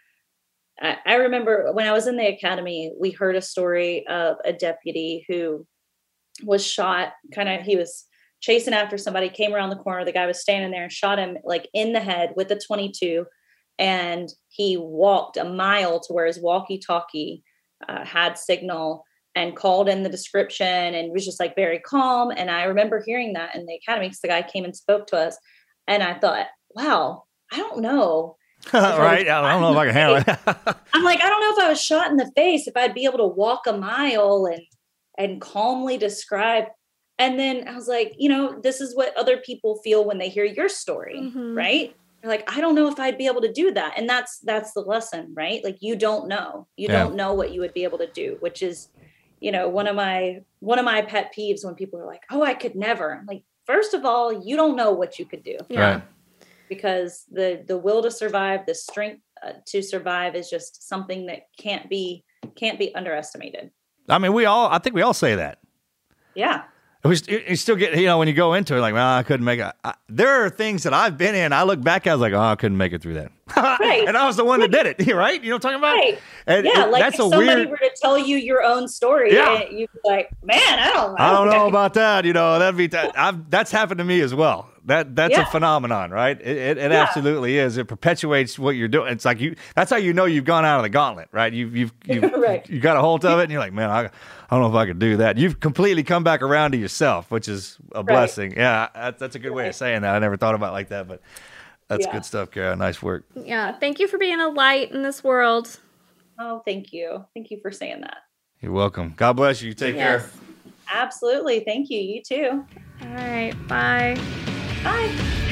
I remember when I was in the academy, we heard a story of a deputy who was shot. He was chasing after somebody, came around the corner. The guy was standing there and shot him like in the head with a .22. And he walked a mile to where his walkie-talkie had signal and called in the description and was just like very calm. And I remember hearing that in the academy because the guy came and spoke to us. And I thought, wow, I don't know. Right? I don't know if I can handle it. I'm like, I don't know if I was shot in the face, if I'd be able to walk a mile and calmly describe. And then I was like, this is what other people feel when they hear your story, mm-hmm. right? They're like, I don't know if I'd be able to do that. And that's the lesson, right? Like, you don't know. You don't know what you would be able to do, which is, one of my pet peeves when people are like, oh, I could never. I'm like, first of all, you don't know what you could do. Yeah. Right. Because the will to survive, the strength to survive is just something that can't be underestimated. I mean, I think we all say that. Yeah. You still get, when you go into it, like, well, I couldn't make it. There are things that I've been in. I look back, I was like, oh, I couldn't make it through that. Right. And I was the one that did it, right? You know what I'm talking about? Right. And like that's if somebody were to tell you your own story, you'd be like, man, I don't know about that. That'd be that's happened to me as well. That's a phenomenon, right? It absolutely is. It perpetuates what you're doing. It's like that's how you know you've gone out of the gauntlet, right? You've right. You got a hold of it, and you're like, man, I don't know if I could do that. You've completely come back around to yourself, which is a blessing. Yeah, that's a good way of saying that. I never thought about it like that, but that's good stuff, Kara. Nice work. Yeah, thank you for being a light in this world. Oh, thank you. Thank you for saying that. You're welcome. God bless you. Take care. Absolutely. Thank you. You too. All right. Bye. Bye.